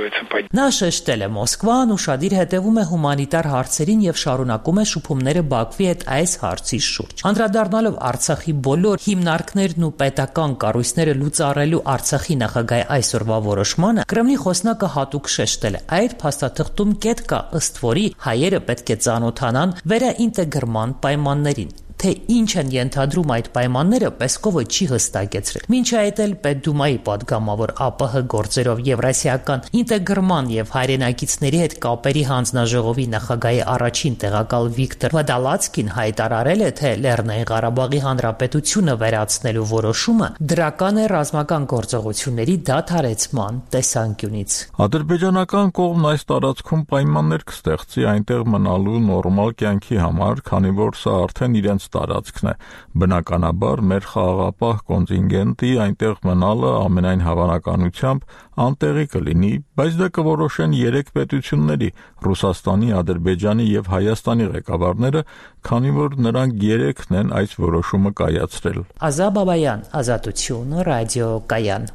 Նա շեշտել է Մոսկվան ուշադիր հետևում է հումանիտար հարցերին եւ շարունակում է շփումները Բաքվի հետ այս հարցի շուրջ։ Անդրադառնալով Արցախի բոլոր հիմնարկներն ու պետական կառույցները լուծարելու Արցախի նախագահի այսօրվա որոշմանը, Կրեմլի խոսնակը հատուկ շեշտել է. այդ փաստաթղթում կետ կա, ըստ որի հայերը պետք է ծանոթանան վերաինտեգրման պայմաններին։ Թե ինչ են ենթադրում այդ պայմանները, Պեսկովը չի հստակեցրել։ Մինչ այդ էլ Պետդումայի падգամավոր ԱՊՀ գործերով Եվրասիական ինտեգրման եւ հայրենակիցների հետ կապերի հանձնաժողովի նախագահի առաջին տեղակալ Վիկտոր Վադալացկին հայտարարել է, թե Լեռնային Ղարաբաղի Հանրապետությունը վերացնելու որոշումը դրական է ռազմական գործողությունների դադարեցման տեսանկյունից։ Ադրբեջանական կողմն այս տարածքում պայմաններ կստեղծի այնտեղ մնալու նորմալ կյանքի համար, քանի որ սա արդեն իրենց տարածքն է։ Բնականաբար մեր խաղաղապահ կոնտինգենտի այնտեղ մնալը ամենայն հավանականությամբ անտեղի կլինի, բայց դա կորոշեն 3 պետությունների՝ Ռուսաստանի, Ադրբեջանի եւ Հայաստանի ղեկավարները, քանի որ նրանք 3-ն են այս որոշումը կայացրել։ Ազա Բաբայան, Ազատություն, ռադիո Կայան։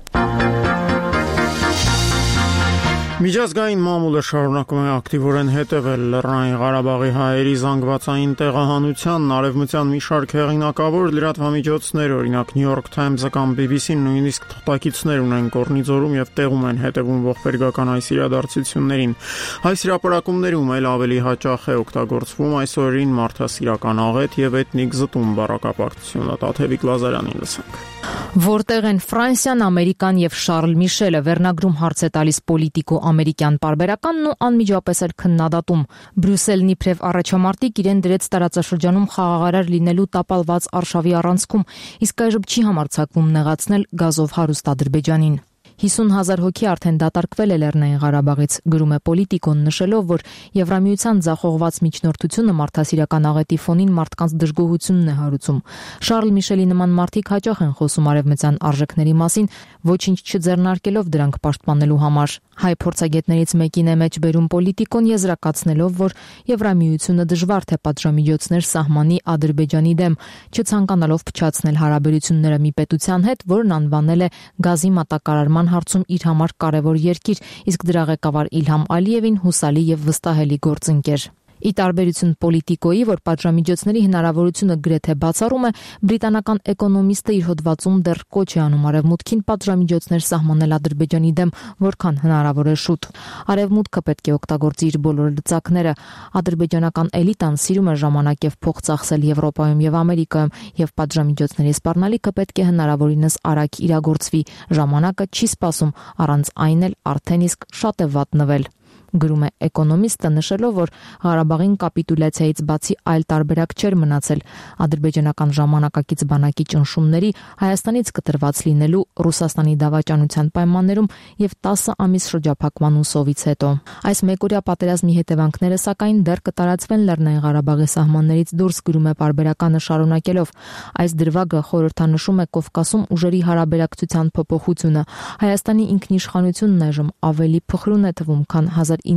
Միջազգային մամուլը շարունակում է ակտիվորեն հետևել Լեռնային Ղարաբաղի հայերի զանգվածային տեղահանությանն, արևմտյան մի շարք հեղինակավոր լրատվամիջոցներ, օրինակ New York Times-ը կամ BBC-ն նույնիսկ թղթակիցներ ունեն Կորնիձորում եւ տեղում են հետևում ողբերգական այս իրադարձություններին։ Այս հրապարակումներում էլ ավելի հաճախ է օգտագործվում այս օրերին մարդասիրական աղետ եւ էթնիկ զտում բառակապակցությունը։ Տաթևիկ Լազարյանին լսենք։ Որտեղ են Ֆրանսիան, Ամերիկան եւ Շարլ Միշելը, վերնագրում հարց է տալիս պոլիտիկո ամերիկյան պարբերականն ու անմիջապես էլ քննադատում։ Բրյուսելն իբրև առաջամարտիկ իրեն դրեց տարածաշրջանում խաղաղարար լինելու տապալված արշավի առանցքում, իսկ այժմ չի համարձակվում նեղացնել գազով հարուստ Ադրբեջանին։ 50,000 հոգի արդեն դատարկվել է Լեռնային Ղարաբաղից, գրում է Պոլիտիկոն, նշելով, որ Եվրամիության ձախողված միջնորդությունը մարդասիրական աղետի ֆոնին մարդկանց դժգոհությունն է հարուցում։ Շարլ Միշելի նման մարդիկ հաճախ են խոսում արևմտյան արժեքների մասին, ոչինչ չձեռնարկելով դրանք պաշտպանելու համար։ Հայ փորձագետներից մեկին է մեջ բերում Պոլիտիկոն, եզրակացնելով, որ Եվրամիությունը դժվար թե պատժամիջոցներ սահմանի Ադրբեջանի դեմ, չցանկանալով փչացնել հարաբերությունները մի պետության հետ, որն անվանել է գազի մատակարարման հարցում իր համար կարևոր երկիր, իսկ դրա ղեկավար Իլհամ Ալիևին հուսալի եւ վստահելի գործընկեր։ Ի տարբերություն Պոլիտիկոյի, որ պատժամիջոցների հնարավորությունը գրեթե բացառում է, բրիտանական էկոնոմիստը իր հոդվածում դեռ կոչ է անում արևմուտքին պատժամիջոցներ սահմանել Ադրբեջանի դեմ, որքան հնարավոր է շուտ։ Արևմուտքը պետք է օգտագործի իր բոլոր լծակները։ Ադրբեջանական էլիտան սիրում է ժամանակ եւ փող ծախսել Եվրոպայում եւ Ամերիկայում, եւ պատժամիջոցների սպառնալիքը պետք է հնարավորինս արագ իրագործվի։ Ժամանակը չի սպասում, առանց այն էլ արդեն իսկ շատ է վատնվել։ Գրում է էկոնոմիստը, նշելով, որ Ղարաբաղին կապիտուլյացիայից բացի այլ տարբերակ չէր մնացել ադրբեջանական ժամանակակից բանակի ճնշումների, Հայաստանից կտրված լինելու, Ռուսաստանի դավաճանության պայմաններում եւ 10 ամիս շրջափակման ուսովից հետո։ Այս մեկօրյա պատերազմի հետևանքները սակայն դեռ կտարածվեն Լեռնային Ղարաբաղի սահմաններից դուրս, գրում է պարբերականը շարունակելով։ Այս դրվագը խորհրդանշում է Կովկասում ուժերի հարաբերակցության փոփոխությունը։ Հայաստանի ինքնիշխանությունն այժմ ավելի փխրուն է թվում, քան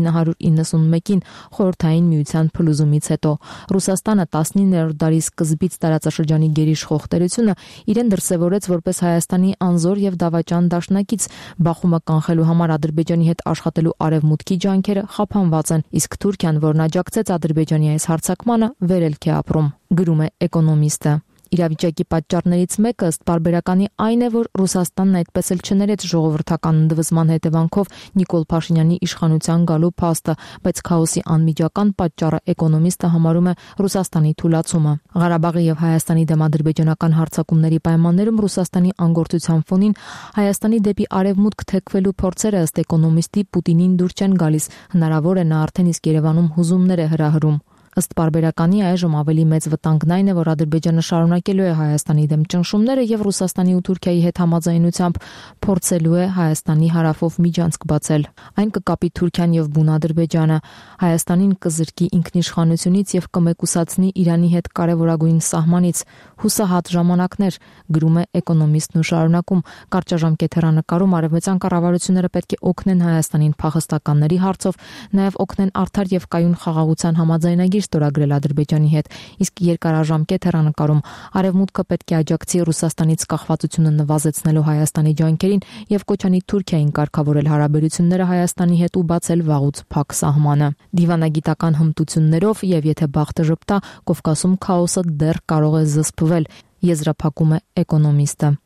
1991-ին խորհրդային միության փլուզումից հետո։ Ռուսաստանը 19-րդ դարի սկզբից տարածաշրջանի գերիշխող տերությունը իրեն դրսևորեց որպես Հայաստանի անզոր եւ դավաճան դաշնակից։ Բախումը կանխելու համար Ադրբեջանի հետ աշխատելու արևմուտքի ջանքերը խափանված են, իսկ Թուրքիան, որն աջակցեց Ադրբեջանի այս հարձակմանը, վերելք է ապրում, գրում է էկոնոմիստը։ Իրավիճակի պատճառներից մեկը ըստ պարբերականի այն է, որ Ռուսաստանն այդպես էլ չներեց ժողովրդական ընդվզման հետևանքով Նիկոլ Փաշինյանի իշխանության գալու փաստը, բայց քաոսի անմիջական պատճառը էկոնոմիստը համարում է Ռուսաստանի թուլացումը։ Ղարաբաղի եւ Հայաստանի դեմ ադրբեջանական հարձակումների պայմաններում Ռուսաստանի անգործության ֆոնին Հայաստանի դեպի արևմուտք թեքվելու փորձերը ըստ էկոնոմիստի Պուտինին դուր չեն գալիս, հնարավոր է նա արդեն իսկ Երևանում հուզումներ է հրահրում։ Ըստ պարբերականի այժմ ավելի մեծ վտանգն այն է, որ Ադրբեջանը շարունակելու է Հայաստանի դեմ ճնշումները եւ Ռուսաստանի ու Թուրքիայի հետ համաձայնությամբ փորձելու է Հայաստանի հարավով միջանցք բացել։ Այն կկապի Թուրքիան եւ բուն Ադրբեջանը, Հայաստանին կզրկի ինքնիշխանությունից եւ կմեկուսացնի Իրանի հետ կարեւորագույն սահմանից։ Հուսահատ ժամանակներ, գրում է էկոնոմիստն ու շարունակում, կարճաժամկետ հեռանկարում արևմտյան կառավարությունները պետք է օգնեն Հայաստանին փախստականների հարցով, նաեւ օգնեն արդար եւ կայուն խաղաղության համաձայնագիր ստորագրել Ադրբեջանի հետ, իսկ երկարաժամկետ հեռանկարում արևմուտքը պետք է աջակցի Ռուսաստանից կախվածությունը նվազեցնելու Հայաստանի ջանքերին եւ կոչանի Թուրքիային կարգավորել հարաբերությունները Հայաստանի հետ ու բացել վաղուց փակ սահմանը։ Դիվանագիտական հմտություններով եւ եթե բախտը ժպտա, Կովկասում քաոսը դեռ կարող է զսպվել, եզրափակում է էկոնոմիստը։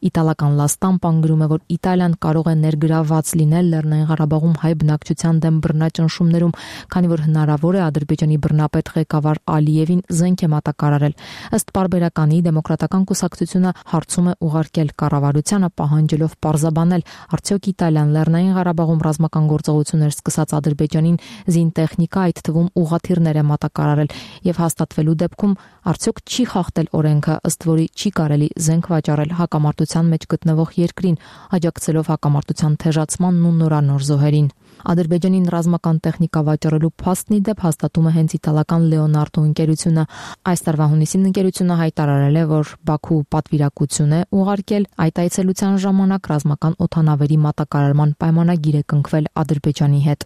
Իտալական La Stampa-ն գրում է, որ Իտալիան կարող է ներգրավված լինել Լեռնային Ղարաբաղում հայ բնակչության դեմ բռնաճնշումներում, քանի որ հնարավոր է Ադրբեջանի բռնապետ ղեկավար Ալիևին զենք է մատակարարել։ Ըստ պարբերականի դեմոկրատական կուսակցությունը հարցում է ուղարկել կառավարությանը, պահանջելով պարզաբանել, արդյոք Իտալիան Լեռնային Ղարաբաղում ռազմական գործողություններ սկսած Ադրբեջանին զինտեխնիկա, այդ թվում ուղղաթիռներ է մատակարարել, եւ հաստատվելու դեպքում արդյոք չի խախտել օրենքը, ըստ որի չի կարելի զենք վաճառել հակամարտության մեջ գտնվող երկրին, աջակցելով հակամարտության թեժացմանն ու նորանոր զոհերին։ Ադրբեջանին ռազմական տեխնիկա վաճառելու փաստն ի դեպ հաստատում է հենց իտալական Leonardo ընկերությունը։ Այս տարվա հունիսին ընկերությունը հայտարարել է, որ Բաքու պատվիրակություն է ուղարկել այդ այցելության ժամանակ ռազմական օդանավերի մատակարարման պայմանագիր է կնքվել Ադրբեջանի հետ։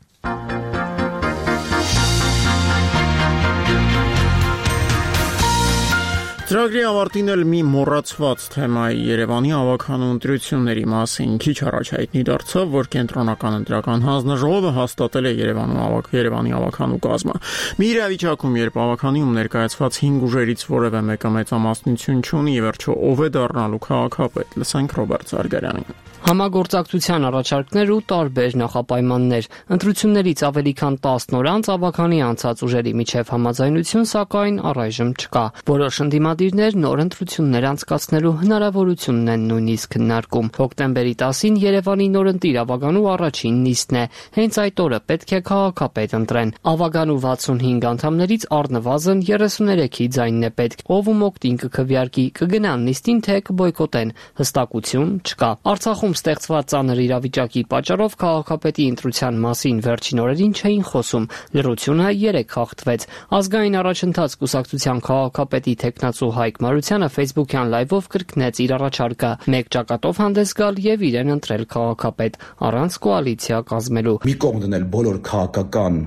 Ծրագրի ավարտին էլ մի մոռացված թեմայի Երևանի ավագանու ընտրությունների մասին քիչ առաջ հայտնի դարձավ, որ կենտրոնական ընտրական հանձնաժողովը հաստատել է Երևանի ավագանու կազմը։ Մի իրավիճակում, երբ ավագանիում ներկայացված 5 ուժերից որևէ մեկը մեծամասնություն չունի, ի վերջո ով է դառնալու քաղաքապետ, լսենք Ռոբերտ Զարգարյանին։ Համագործակցության առաջարկներ ու տարբեր նախապայմաններ։ Ընտրություններից ավելի քան 10 օր անց ավագանի անցած ուժերի միջև համաձայնություն, սակայն առայժմ չկա։ Որոշ ընդդիմադիրներ նոր ընտրություններ անցկացնելու հնարավորությունն են նույնիսկ քննարկում։ Հոկտեմբերի 10-ին Երևանի նորընտիր ավագանու առաջին նիստն է։ Հենց այդ օրը պետք է քաղաքապետ ընտրեն։ Ավագանու 65 անդամներից առնվազն 33-ի ձայնն է պետք։ Ով ու մոկտին կքվեարկի, կգնան նիստին, թե կբոյկոտեն։ Հստակություն չկա։ Արցախում ստեղծված ծանր իրավիճակի պատճառով քաղաքապետի ընտրության մասին վերջին օրերին չէին խոսում։ Լռությունը 3 խախտվեց։ Ազգային առաջընթաց կուսակցության քաղաքապետի թեկնածու Հայկ Մարությանը Facebook-յան լայվով կրկնեց իր առաջարկը՝ մեկ ճակատով հանդես գալ եւ իրեն ընտրել քաղաքապետ առանց կոալիցիա կազմելու։ Մի կողմ դնել բոլոր քաղաքական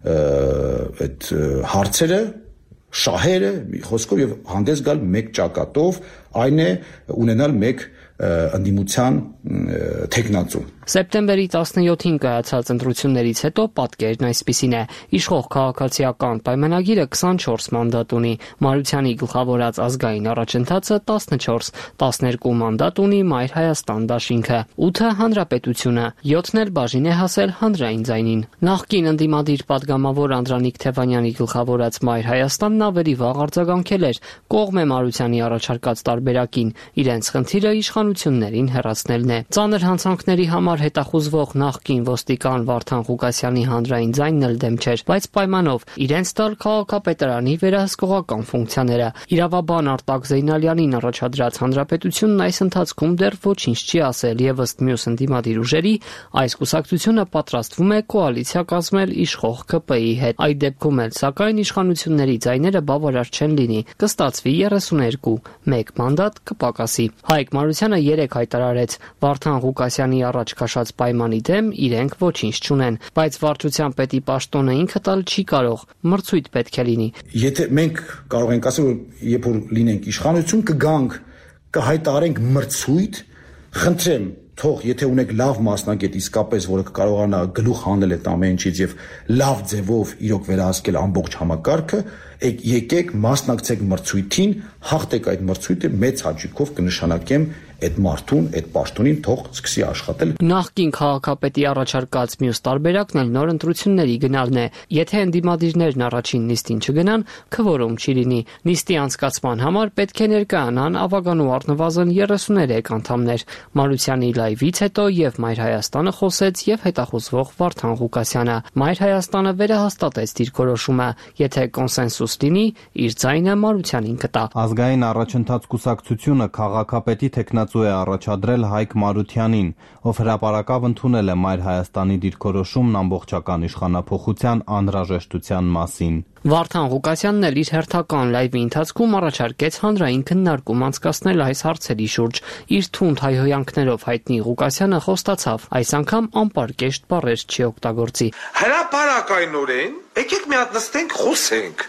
այդ հարցերը, շահերը, խոսքով եւ հանդես գալ մեկ ճակատով, այն է ունենալ մեկ ընդդիմության թեկնածու։ Սեպտեմբերի 17-ին կայացած ընտրություններից հետո պատկերն այսպիսին է։ Իշխող քաղաքացիական պայմանագիրը 24 մանդատ ունի։ Մարությանի գլխավորած ազգային առաջընթացը 14, 12 մանդատ ունի Մայր Հայաստան դաշինքը, 8-ը հանրապետությունը, 7-ն էլ բաժին է հասել հանրային ձայնին։ Նախկին ընդդիմադիր падգամավոր Անդրանիկ Թևանյանի գլխավորած Մայր Հայաստանն ավելի վաղ արձագանքել էր, կողմ է Մարությանի առաջարկած տարբերակին, իրենց խնդիրը իշխանություններին հեռացնելն է։ Ծանր հանցանքների համար հետախուզվող նախկին ոստիկան Վարդան Ղուկասյանի հանրային ձայնն էլ դեմ չէր, բայց պայմանով իրենց տալ քաղաքապետարանի վերահսկողական ֆունկցիաները։ Իրավաբան Արտակ Զեյնալյանին առաջադրած հանրապետությունն այս ընթացքում դեռ ոչինչ չի ասել եւ ըստ մյուս ընդդիմադիր ուժերի այս կուսակցությունը պատրաստվում է կոալիցիա կազմել իշխող ԿՊ-ի հետ։ Այդ դեպքում էլ սակայն իշխանությունների ձայները բավարար չեն լինի, կստացվի 32, մեկ մանդատ կպակասի։ Հայկ Մարությանը 3 հայտարարեց Վարդան Ղուկասյանի առաջ քաշած պայմանի դեմ իրենք ոչինչ չունեն, բայց վարչության պետի պաշտոնը ինքը տալ չի կարող, մրցույթ պետք է լինի։ Եթե մենք կարող ենք ասել, որ երբ որ լինենք իշխանություն, կգանք, կհայտարարենք մրցույթ, խնդրեմ, թող եթե ունեք լավ մասնագետ իսկապես, որը կկարողանա գլուխ հանել այդ ամեն ինչից եւ լավ ձևով իրոք վերահսկել ամբողջ համակարգը, եկեք մասնակցեք մրցույթին, հաղթեք այդ մրցույթը, մեծ հաճույքով կնշանակեմ այդ մարդուն, այդ պաշտոնին թող սկսի աշխատել։ Նախկին քաղաքապետի առաջարկած մյուս տարբերակն էլ նոր ընտրությունների գնալն է։ Եթե ընդդիմադիրներն առաջին նիստին չգնան, քվորում չի լինի։ Նիստի անցկացման համար պետք է ներկայանան ավագանու առնվազն 33 անդամներ։ Մարությանի լայվից հետո եւ Մայր Հայաստանը խոսեց եւ հետախուզվող Վարդան Ղուկասյանը։ Մայր Հայաստանը վերահաստատեց դիրքորոշումը, եթե կոնսենսուս լինի, իր ձայնը Մարությանին կտա։ Ազգային առաջընթաց կուսակցությունը քաղաքապետի թեկնածու է առաջադրել Հայկ Մարությանին, ով հրապարակավ ընդունել է Մայր Հայաստանի դիրքորոշումն ամբողջական իշխանափոխության անհրաժեշտության մասին։ Վարդան Ղուկասյանն էլ իր հերթական լայվի ընթացքում առաջարկեց հանրային քննարկում անցկացնել այս հարցերի շուրջ։ Իր թունդ հայհոյանքներով հայտնի Ղուկասյանը խոստացավ այս անգամ անպարկեշտ բառեր չի օգտագործի։ Հրապարակայնորեն եկեք մի հատ նստենք խոսենք։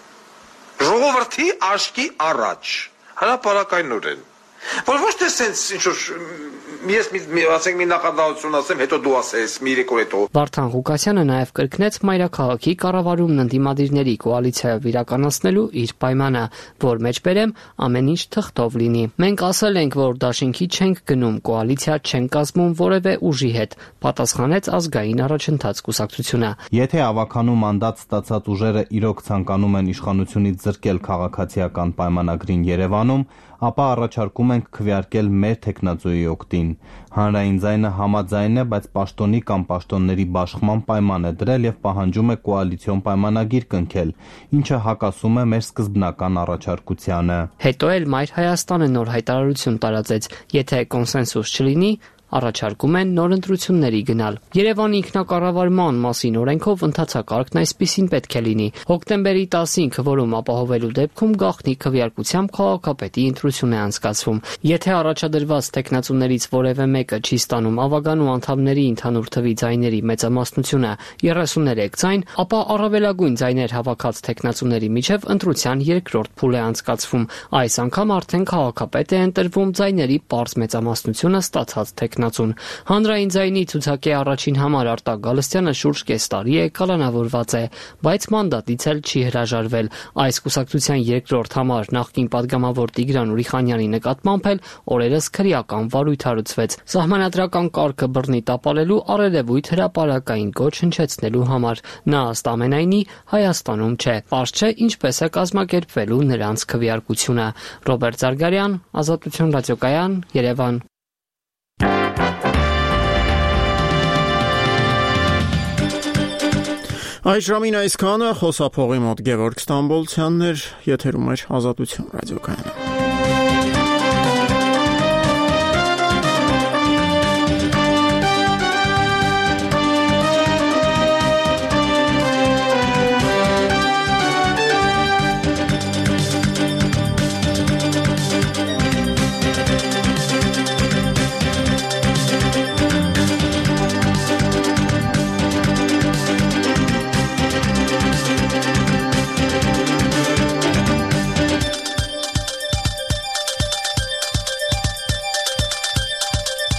Ժողովրդի աչքի առաջ հրապարակայնորեն։ Որ ոչ թե սենց ինչ որ ես ասենք մի նախադասություն ասեմ, հետո դու ասես, մի 3 օր հետո։ Վարդան Ղուկասյանը նաև կրկնեց մայրաքաղաքի կառավարումն ընդդիմադիրների կոալիցիայով իրականացնելու իր պայմանը, որ մեջբերեմ ամեն ինչ թղթով լինի։ Մենք ասել ենք, որ դաշինքի չենք գնում, կոալիցիա չենք կազմում որևէ ուժի հետ, պատասխանեց ազգային առաջընթաց կուսակցությունը։ Եթե ավականու մանդատ ստացած ուժերը իրոք ցանկանում են իշխանությունից զրկել քաղաքացիական պայմանագրին Երևանում, ապա առաջարկում ենք քվեարկել մեր թեկնածուի օգտին։ Հանրային ձայնը համաձայն է, բայց պաշտոնի կամ պաշտոնների բաշխման պայման է դրել եւ պահանջում է կոալիցիոն պայմանագիր կնքել, ինչը հակասում է մեր սկզբնական առաջարկությանը։ Հետո էլ Մայր Հայաստանը նոր հայտարարություն տարածեց, եթե կոնսենսուս չլինի, առաջարկում են նոր ընտրությունների գնալ։ Երևանի ինքնակառավարման մասին օրենքով ընթացակարգն այսպիսին պետք է լինի։ Հոկտեմբերի 10-ին քվորում ապահովելու դեպքում գաղտնի քվեարկությամբ քաղաքապետի ընտրություն է անցկացվում։ Եթե առաջադրված տեխնացուներից որևէ մեկը չի ստանում ավականու անդամների ընդհանուր թվի ձայների մեծամասնությունը 33 ձայն, ապա առավելագույն ձայներ հավաքած տեխնացուների միջև ընտրության երկրորդ փուլ է անցկացվում։ Այս անգամ արդեն քաղաքապետ է ընտրվում ձայների պարզ մեծամասնությունը ստացած Հանրային ձայնի ցուցակի առաջին համար Արտակ Գալստյանը շուրջ կես տարի է կալանավորված է, բայց մանդատից էլ չի հրաժարվել։ Այս կուսակցության երկրորդ համար նախկին падգամավոր Տիգրան Ուրիխանյանի նկատմամբ էլ օրերս քրեական վարույթ հարուցվեց սահմանադրական կարգը բռնի տապալելու առերևույթ հրապարակային գոչ հնչեցնելու համար։ Նա ըստ ամենայնի Հայաստանում չէ։ Պարզ չէ ինչպես է կազմակերպվելու նրանց քվեարկությունը։ Ռոբերտ Զարգարյան, Ազատություն ռադիոկայան, Երևան։ Այս ժամին այսքանը, խոսափողի մոտ Գևորգ Ստամբոլցյանն էր, եթերում էր Ազատություն ռադիոկայանը։